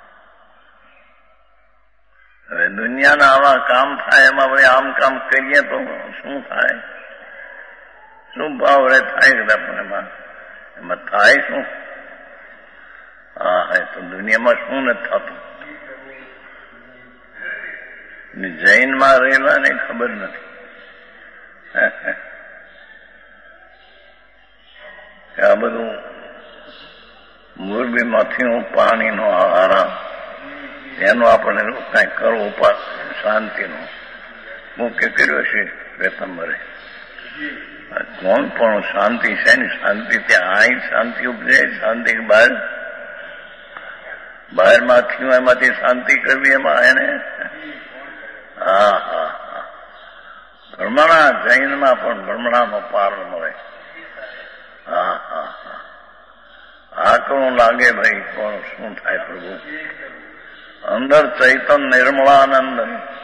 હવે દુનિયાના આવા કામ થાય એમાં આપણે આમ કામ કરીએ તો શું થાય? શું ભાવ રે થાય આપણને એમાં એમાં થાય શું? હા હા તો દુનિયામાં શું નથી થતું? જૈનમાં રહેલા ને ખબર નથી. આ બધું મોરબીમાંથી હું પાણીનો આરામ એનો આપણે કઈ કરવો ઉપાસ શાંતિનો મુખ્ય કર્યો છે વેતંબરે. કોણ પણ શાંતિ છે ને શાંતિ ત્યાં અહીં શાંતિ ઉપજે, શાંતિ બહાર બહારમાંથી એમાંથી શાંતિ કરવી એમાં એને. હા હા હા ભ્રમણા જૈનમાં પણ ભ્રમણાનો પાર મળે. હા હા હા આકરું લાગે ભાઈ કોણ શું થાય પ્રભુ? અંદર ચૈતન નિર્મળાનંદ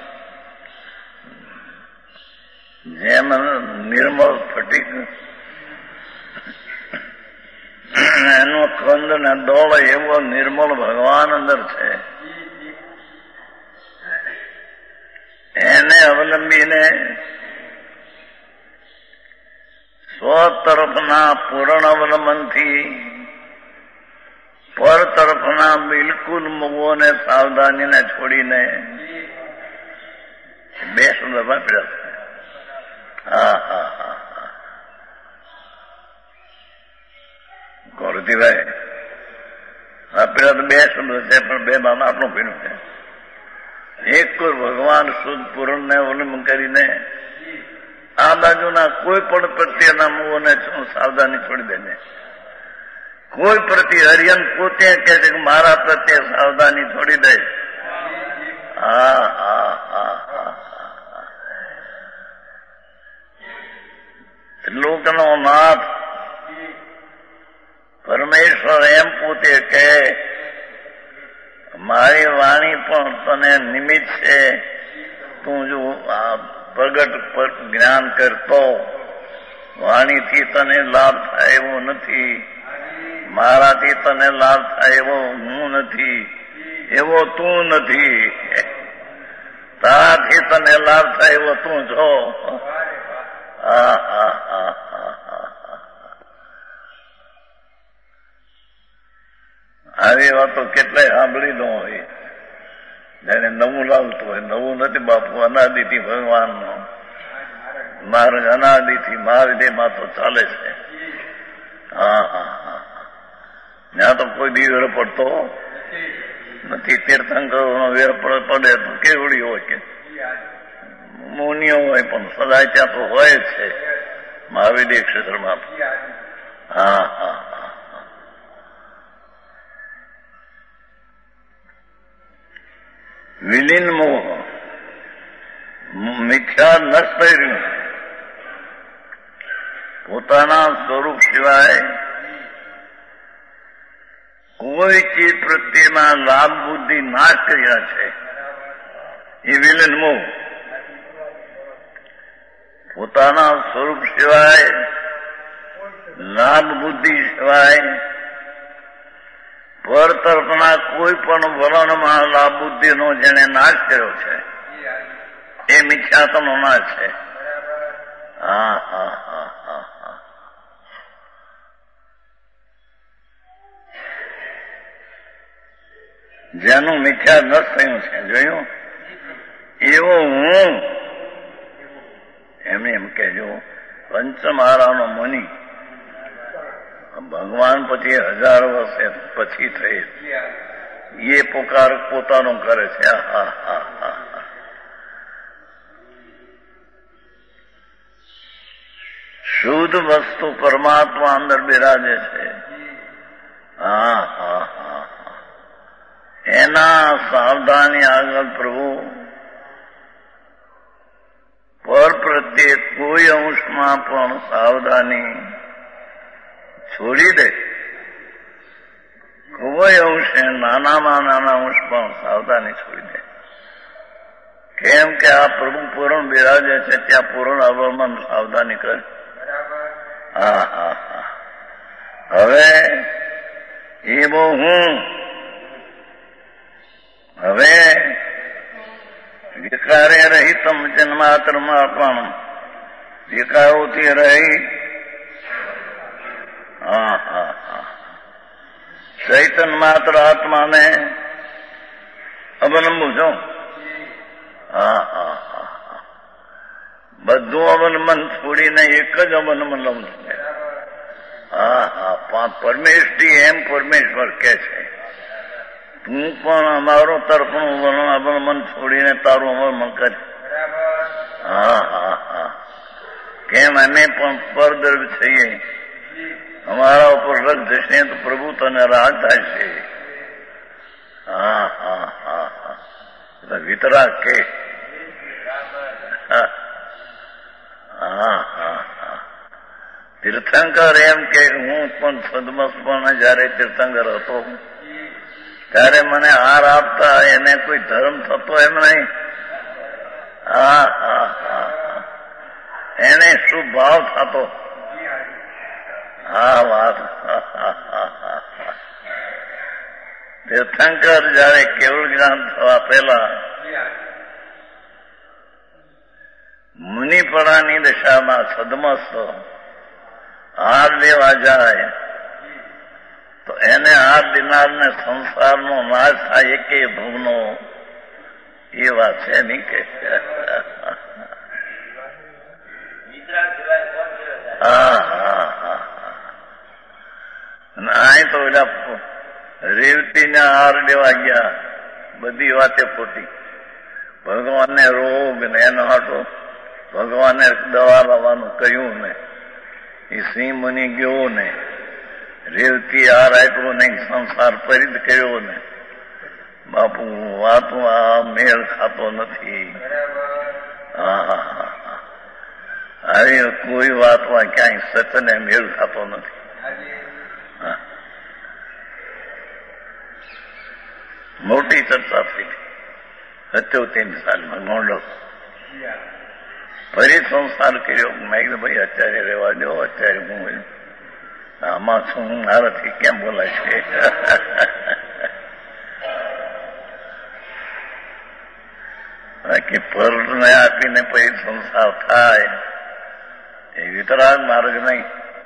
જેમ નિર્મળ ફટીક એનો કંદ ને દોડ એવો નિર્મળ ભગવાન અંદર છે. એને અવલંબીને સ્વ તરફના પૂર્ણ અવલંબનથી પર તરફના બિલકુલ મોહોને સાવધાનીને છોડીને બે શબ્દ વાપર્યા છે. હા હા હા હા ગોરતીભાઈ વાપર્યા તો બે શબ્દ છે પણ બે બાબા આપણું પીણું છે. એક તો ભગવાન શુદ્ધ પૂર્ણને અવલંબન કરીને આ બાજુના કોઈ પણ પ્રત્યેના મોહને સાવધાની છોડી દેને. કોઈ પ્રત્યે હરિયન પોતે કહે છે કે મારા પ્રત્યે સાવધાની છોડી દે. હા હા હા હા લોકનો નાથ પરમેશ્વર એમ પોતે કહે મારી વાણી પણ તને નિમિત્ત છે. તું જો આ પ્રગટ જ્ઞાન કરતો વાણીથી તને લાભ થાય એવો નથી, મારાથી તને લાભ થાય એવો હું નથી. એવો તું નથી, તારાથી તને લાભ થાય એવો તું છો. હા હા હા હા હા. આવી વાતો કેટલાય સાંભળી ન હોય. જાણે નવું લાવતું હોય. નવું નથી બાપુ, અનાદિથી ભગવાનનો માર્ગ અનાદિથી મહાવિદેમાં તો ચાલે છે. હા હા હા. ત્યાં તો કોઈ દી વેર પડતો નથી. તીર્થંકરોનો વેર પડે તો કેવડી હોય કે મુનિઓ હોય, પણ સદાય ત્યાં તો હોય જ છે મહાવિદ્ય ક્ષેત્રમાં. હા હા હા. વિલીન મોહ, મિથ્યા નષ્ટ થઈ રહ્યું. પોતાના સ્વરૂપ સિવાય કોઈ ચીજ પ્રત્યેમાં લાભ બુદ્ધિ નાશ કર્યા છે. એ વિલીન મોહ. પોતાના સ્વરૂપ સિવાય, લાભ બુદ્ધિ સિવાય પર તરફના કોઈ પણ વલણમાં લાભ બુદ્ધિનો જેને નાશ કર્યો છે એ મિથ્યાત્વનો નાશ છે. હા હા હા હા હા. જેનું મિથ્યા નષ્ટ થયું છે, જોયું? એવો હું એમને એમ કહેજો. પંચમહારાનો મુનિ ભગવાન પછી હજાર વર્ષે પછી થઈ એ પોકાર પોતાનું કરે છે. હા હા હા. શુદ્ધ વસ્તુ પરમાત્મા અંદર બિરાજે છે. હા હા હા. એના સાવધાની આગળ પ્રભુ પર પ્રત્યે કોઈ અંશમાં પણ સાવધાની છોડી દે. કોઈ અંશે નાનામાં નાના અંશ પણ સાવધાની છોડી દે. કેમ કે આ પ્રભુ પૂર્ણ બિરાજે છે, ત્યાં પૂર્ણ અવલંબન સાવધાની કરે. હા હા હા. હવે એવો હું હવે વિકારે રહિતમ જન્માત્રમાં પણ વિકારોથી રહી. હા હા હા. ચૈતન માત્ર આત્માને અવલંબું છું. હા હા હા હા. બધું અવલંબન છોડીને એક જ અવલંબન લઉં છું. હા હા. પરમેશ્વરી એમ પરમેશ્વર કે છે, તું પણ અમારો તરફનું અવલંબન છોડીને તારું અવલંબન કર. હા હા હા. કેમ અમે પણ પરદ્રવ છીએ. અમારા ઉપર રગ જશે તો પ્રભુ તને રાગ થાય છે. હા હા હા હા. વિતરાગ કે હા હા હા. તીર્થંકર એમ કે હું પણ સદમસ્પણ જયારે તીર્થંકર હતો ત્યારે મને હાર આપતા એને કોઈ ધર્મ થતો એમ નહીં. હા હા હા. એને શું ભાવ થતો. હા વાત. તીર્થંકર જયારે કેવળ જ્ઞાન થવા પહેલા મુનિપણાની દશામાં સદમસ્ત હાર લેવા જાય તો એને હાર દેનારને સંસારનો નાશ થાય એકે ભવનો એ વાત છે નહીં કે. હા હા હા. અહીં તો બધા રેવતીને હાર લેવા ગયા. બધી વાતે ખોટી. ભગવાનને રોગ ને એનો હાટો ભગવાને દવા લાવવાનું કહ્યું ને એ સિંહ મુનિ ગયો ને રેવતી હાર આપ્યો નહીં, સંસાર પરિત કર્યો ને બાપુ વાતો આ મેળ ખાતો નથી. હા હા હા. આવી કોઈ વાતમાં ક્યાંય સતને મેળ ખાતો નથી. મોટી ચર્ચા થઈ સત્યોતેર સાલમાં ગોંડલ ફરી સંસાર કર્યો. મેં કીધું ભાઈ અત્યારે રહેવા દો, અત્યારે હું આમાં શું મારાથી કેમ બોલાય છે. બાકી પરને આપીને પછી સંસાર થાય એ વિતરાગ માર્ગ નહીં,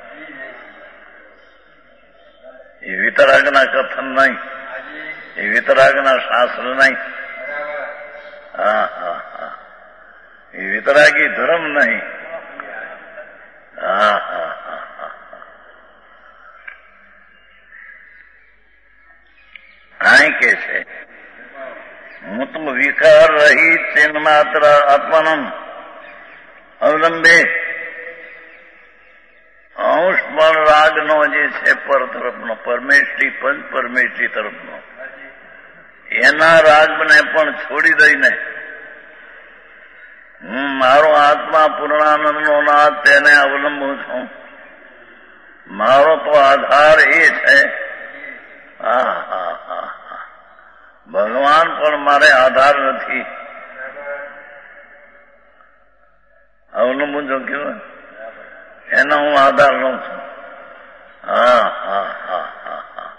એ વિતરાગના કથન નહીં, એ વિતરાગના શાસ્ત્ર નહીં. હા હા હા એ વિતરાગી ધર્મ નહીં. હા હા હા હા આ કે છે હું તો વિકાર રહિત ચિન્હ માત્ર આત્માનમ અવલંબે અંશ પણ રાગનો જે છે પર તરફનો પરમેશ્વરી પંચ પરમેશ્વરી તરફનો એના રાગને પણ છોડી દઈને હું મારો આત્મા પૂર્ણાનંદનો નાથ તેને અવલંબું છું. મારો તો આધાર એ છે. હા હા હા હા ભગવાન પણ મારે આધાર નથી. અવલંબું જો કેવું એનો હું આધાર લઉં છું. હા હા હા હા હા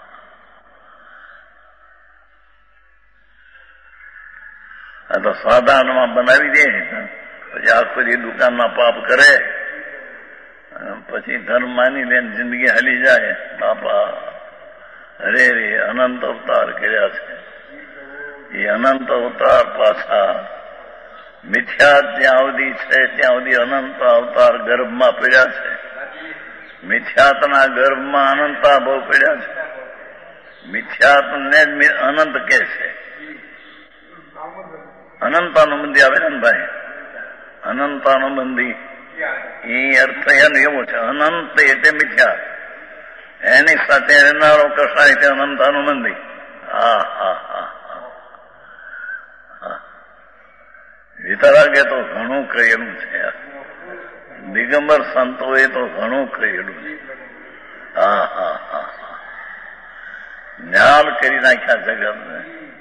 આ તો સાધારણમાં બનાવી દે પછી આખો જે દુકાનમાં પાપ કરે પછી ધર્મ માની લે જિંદગી હાલી જાય. બાપા અરે રે અનંત અવતાર કર્યા છે. એ અનંત અવતાર પાછા મિથ્યા જ્યાં સુધી છે ત્યાં સુધી અનંત અવતાર ગર્ભમાં પડ્યા છે. મિથ્યાતના ગર્ભમાં અનંતા બહુ પડ્યા છે. મિથ્યાતને જ અનંત કે છે. અનંતાનું બંધી આવે ને ભાઈ, અનંતાનું બંધી એ અર્થ એનો એવો છે. અનંત એટલે મિથ્યા, એની સાથે રહેનારો કસાય તે અનંતાનું બંધી. હા હા હા હા વિતરાગે તો ઘણું કહેલું છે. દિગંબર સંતોએ તો ઘણું કહેલું છે. હા હા હા જ્ઞાન કરી નાખ્યા જગતને.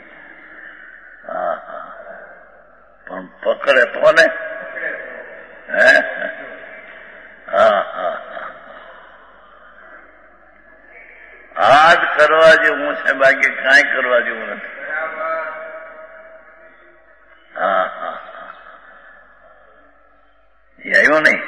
હા હા પણ પકડે તો ને. હે હા હા આ જ કરવા જેવું છે, બાકી કાંઈ કરવા જેવું નથી. હા હા એ આવ્યો નહીં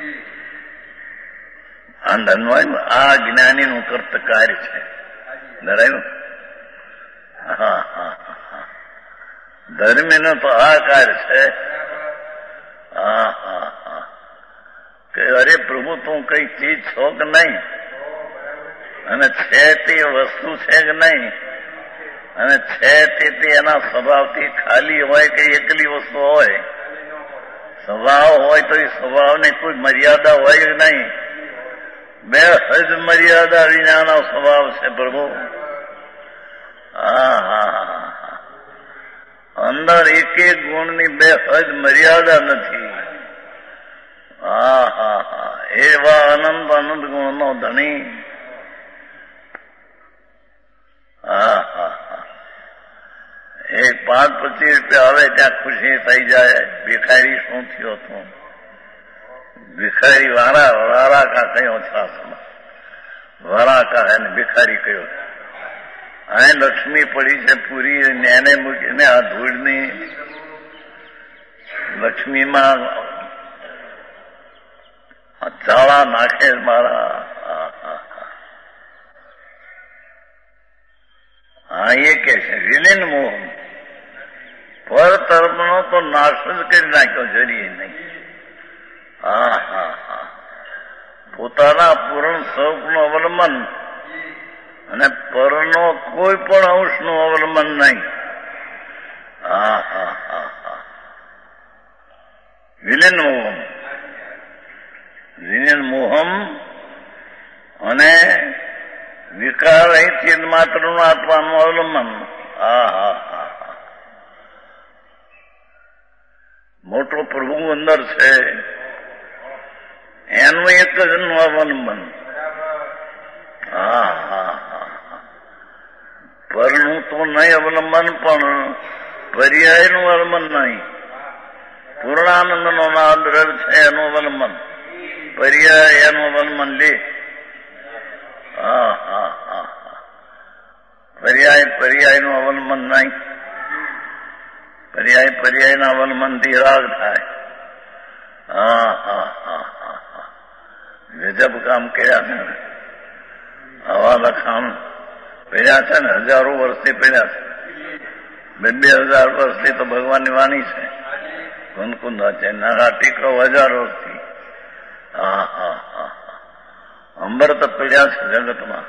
આ ધનવાયું. આ જ્ઞાનીનું કર્ત કાર્ય છે. ધરાયું. હા હા હા ધર્મીનું તો આ કાર્ય છે. હા હા હા કે અરે પ્રભુ તું કઈ ચીજ છો કે નહીં, અને છે તે વસ્તુ છે કે નહીં, અને છે તે એના સ્વભાવથી ખાલી હોય કે એકલી વસ્તુ હોય. સ્વભાવ હોય તો એ સ્વભાવની કોઈ મર્યાદા હોય કે નહીં. બે હદ મર્યાદા વિનાનો સ્વભાવ છે પ્રભુ. હા હા હા અંદર એક એક ગુણની બે હદ મર્યાદા નથી. હા હા હા એવા અનંત અનંત ગુણનો ધણી. હા હા હા એક પાંચ પચીસ રૂપિયા આવે ત્યાં ખુશી થઈ જાય. ભિખારી શું થયો તું? ભિખારી વારા વારા કા કયો છાસમાં વારા કા એને ભિખારી કયો. અહીં લક્ષ્મી પડી છે પૂરી એને મૂકીને આ ધૂળની લક્ષ્મીમાં ચાળા નાખે મારા. હા એ કે છે વિલીન મોહ પર તરફનો તો નાશ જ કરી નાખ્યો જરીએ નહીં. હા હા હા પોતાના પૂર્ણ સ્વરૂપનું અવલંબન અને પરનો કોઈ પણ અંશનું અવલંબન નહીં. હા હા હા હા વિલીન મોહમ વિલીન મોહમ અને વિકાર અહીં માત્રનું આત્માનું અવલંબન. હા હા હા હા મોટો પ્રભુ અંદર છે એનું એક જ અવલંબન. હા હા હા પરનું તો નહીં અવલંબન, પણ પર્યાયનું અવલંબન નહીં. પૂર્ણાનંદનો નાદ રવ છે એનું અવલંબન, પર્યાય એનું અવલંબન લે. હા હા હા હા પર્યાય પર્યાયનું અવલંબન નહીં. પર્યાય પર્યાયના વલમનથી રાગ થાય. હા હા હા હા હા ગજબ કામ કર્યા છે ને. આવા લખાણ પડ્યા છે ને, હજારો વર્ષથી પડ્યા છે. બે બે હજાર વર્ષથી તો ભગવાનની વાણી છે. કુંદકુંદા છે નાના ટીકો હજાર વર્ષથી. હા હા હા અંબરત પડ્યા છે જગતમાં.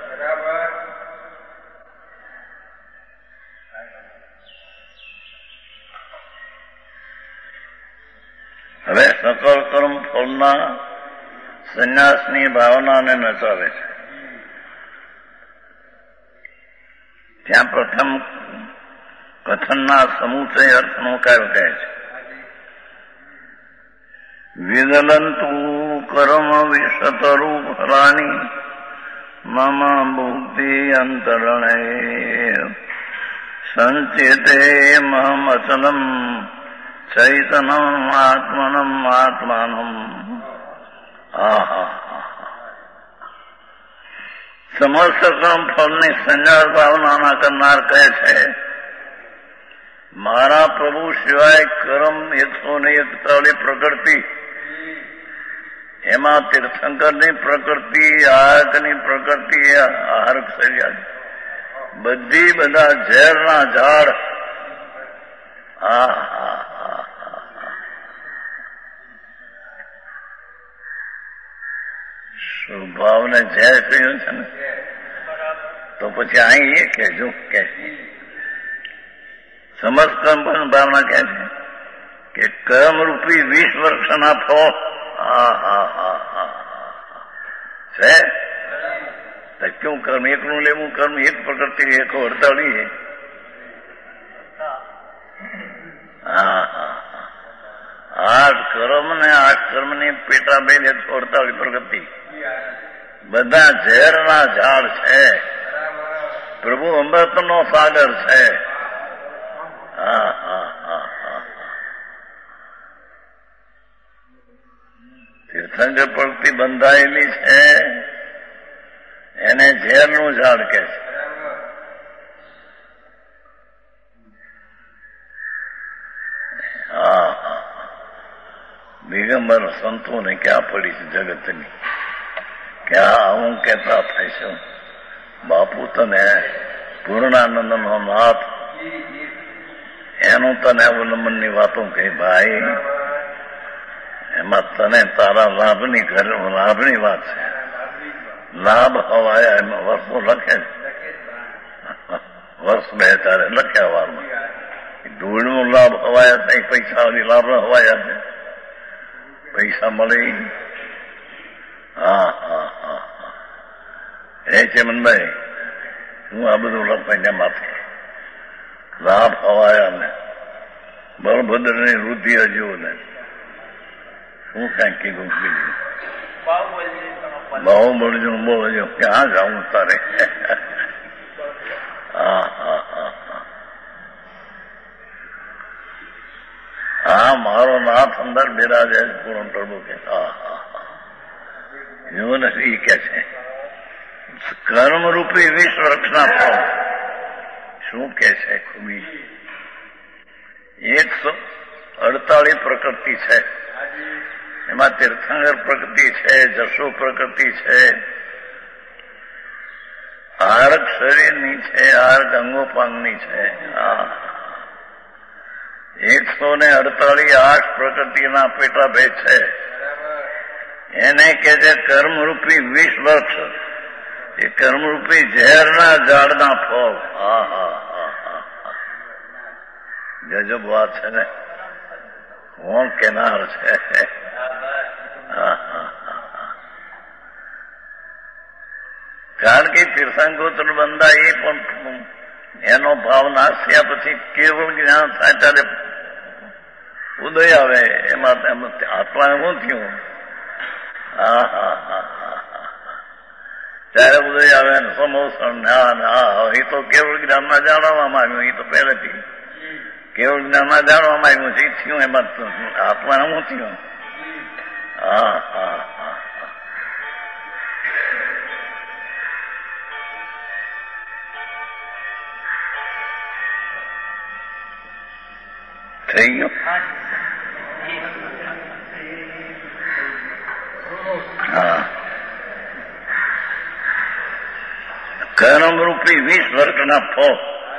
હવે સકળ કર્મ ફળના સંન્યાસની ભાવનાને નચાવે છે. ત્યાં પ્રથમ કથનના સમુચય અર્થનો કાર્ય કહે છે. વિગલંતુ કર્મ વિશતરૂપ ફલાની મમ ભુક્તિ અંતરણે સંચેતે મહમ અચલમ ચૈતનમ આત્મનમ આત્માનમ. આહા સમસ્ત કર્મ ફળની સંન્યાસ ભાવનાના કરનાર કહે છે, મારા પ્રભુ સિવાય કર્મ એકસો ને એકતાળી પ્રકૃતિ, એમાં તીર્થંકરની પ્રકૃતિ, આયકની પ્રકૃતિ, આહારક શરીર, બધી બધા ઝેરના ઝાડ. આ સ્વભાવને ઝેર કહ્યું છે ને, તો પછી અહીં એ કહેજો કે સમસ્ત કર્મ ભાવના કહે છે કે કર્મરૂપી વીસ વર્ષના ફળ હા હા હા હા છે. તો ક્યું કર્મ એકનું લેવું? કર્મ એક પ્રકૃતિ એક અડતાળી. હા હા આઠ કર્મ ને આઠ કર્મની પેટા બે એકસો અડતાળી પ્રગતિ, બધા ઝેરના ઝાડ છે. પ્રભુ અમૃતનો સાગર છે. હા હા હા હા તીર્થંકર પ્રગતિ બંધાયેલી છે, એને ઝેરનું ઝાડ કહે છે. હા હા દિગંબર સંતોને ક્યાં પડી છે જગતની, ક્યાં હું કહેતા થઈશું. બાપુ તને પૂર્ણાનંદનો નાથ એનું તને અવલંબનની વાતો કહી ભાઈ, એમાં તને તારા લાભની ઘર લાભની વાત છે. લાભ હવાયા એમાં વર્ષો લખે વર્ષ બે તારે લખ્યા વારમાં. ધૂળનો લાભ હવાયા નહીં, પૈસા લાભ હવાયા છે. પૈસા મળે. હા હા હા હા એ છે મનભાઈ, હું આ બધું લખાઈને માત્ર લાભ હવાયા ને બળભદ્રની વૃદ્ધિ હજુ ને શું કાંઈ કીધું કીધું બહુ બોલજો બોલજો ક્યાં જાઉં તારે. હા હા હા હા મારો નાથ અંદર બિરાજે પૂર્ણ પ્રભુ કે. હા હા હા એવું નથી કે છે કર્મરૂપી વીસ વર્ષના ફળ. શું કે છે ખૂબી? એકસો અડતાલીસ પ્રકૃતિ છે, એમાં તીર્થંકર પ્રકૃતિ છે, જશો પ્રકૃતિ છે, આર્ક શરીરની છે, આર્ક અંગોપાંગની છે. એકસો ને અડતાલીસ આઠ પ્રકૃતિના પેટાભેદ છે. એને કે છે કર્મરૂપી વીસ વર્ષ, એ કર્મરૂપી ઝેરના ઝાડના ફળ. હા હા હા હા ગજબ વાત છે ને, કોણ કેનાર છે. હા હા કારણ કે તીર્થંકોત્ર બંધા એ પણ એનો ભાવ નાશ થયા પછી કેવળ જ્ઞાન થાય ત્યારે ઉદય આવે. એમાં આત્મા શું થયું? હા હા હા હા ત્યારે ઉદય આવે ને સમોસણ જ્ઞાન. હા એ તો કેવળ જ્ઞાનમાં જાણવામાં આવ્યું. એ તો પહેલેથી કેવળ જ્ઞાનમાં જાણવામાં આવ્યું છે. એ થયું એમાં આત્મા શું થયું? હા હા હા થઈ ગયું. હા, કર્મરૂપી વીસ વર્ષના ફોક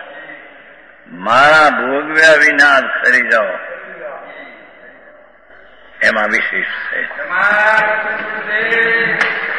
મારા ભોગવ્યા વિના ખરી જાઓ એમાં વિશેષ છે.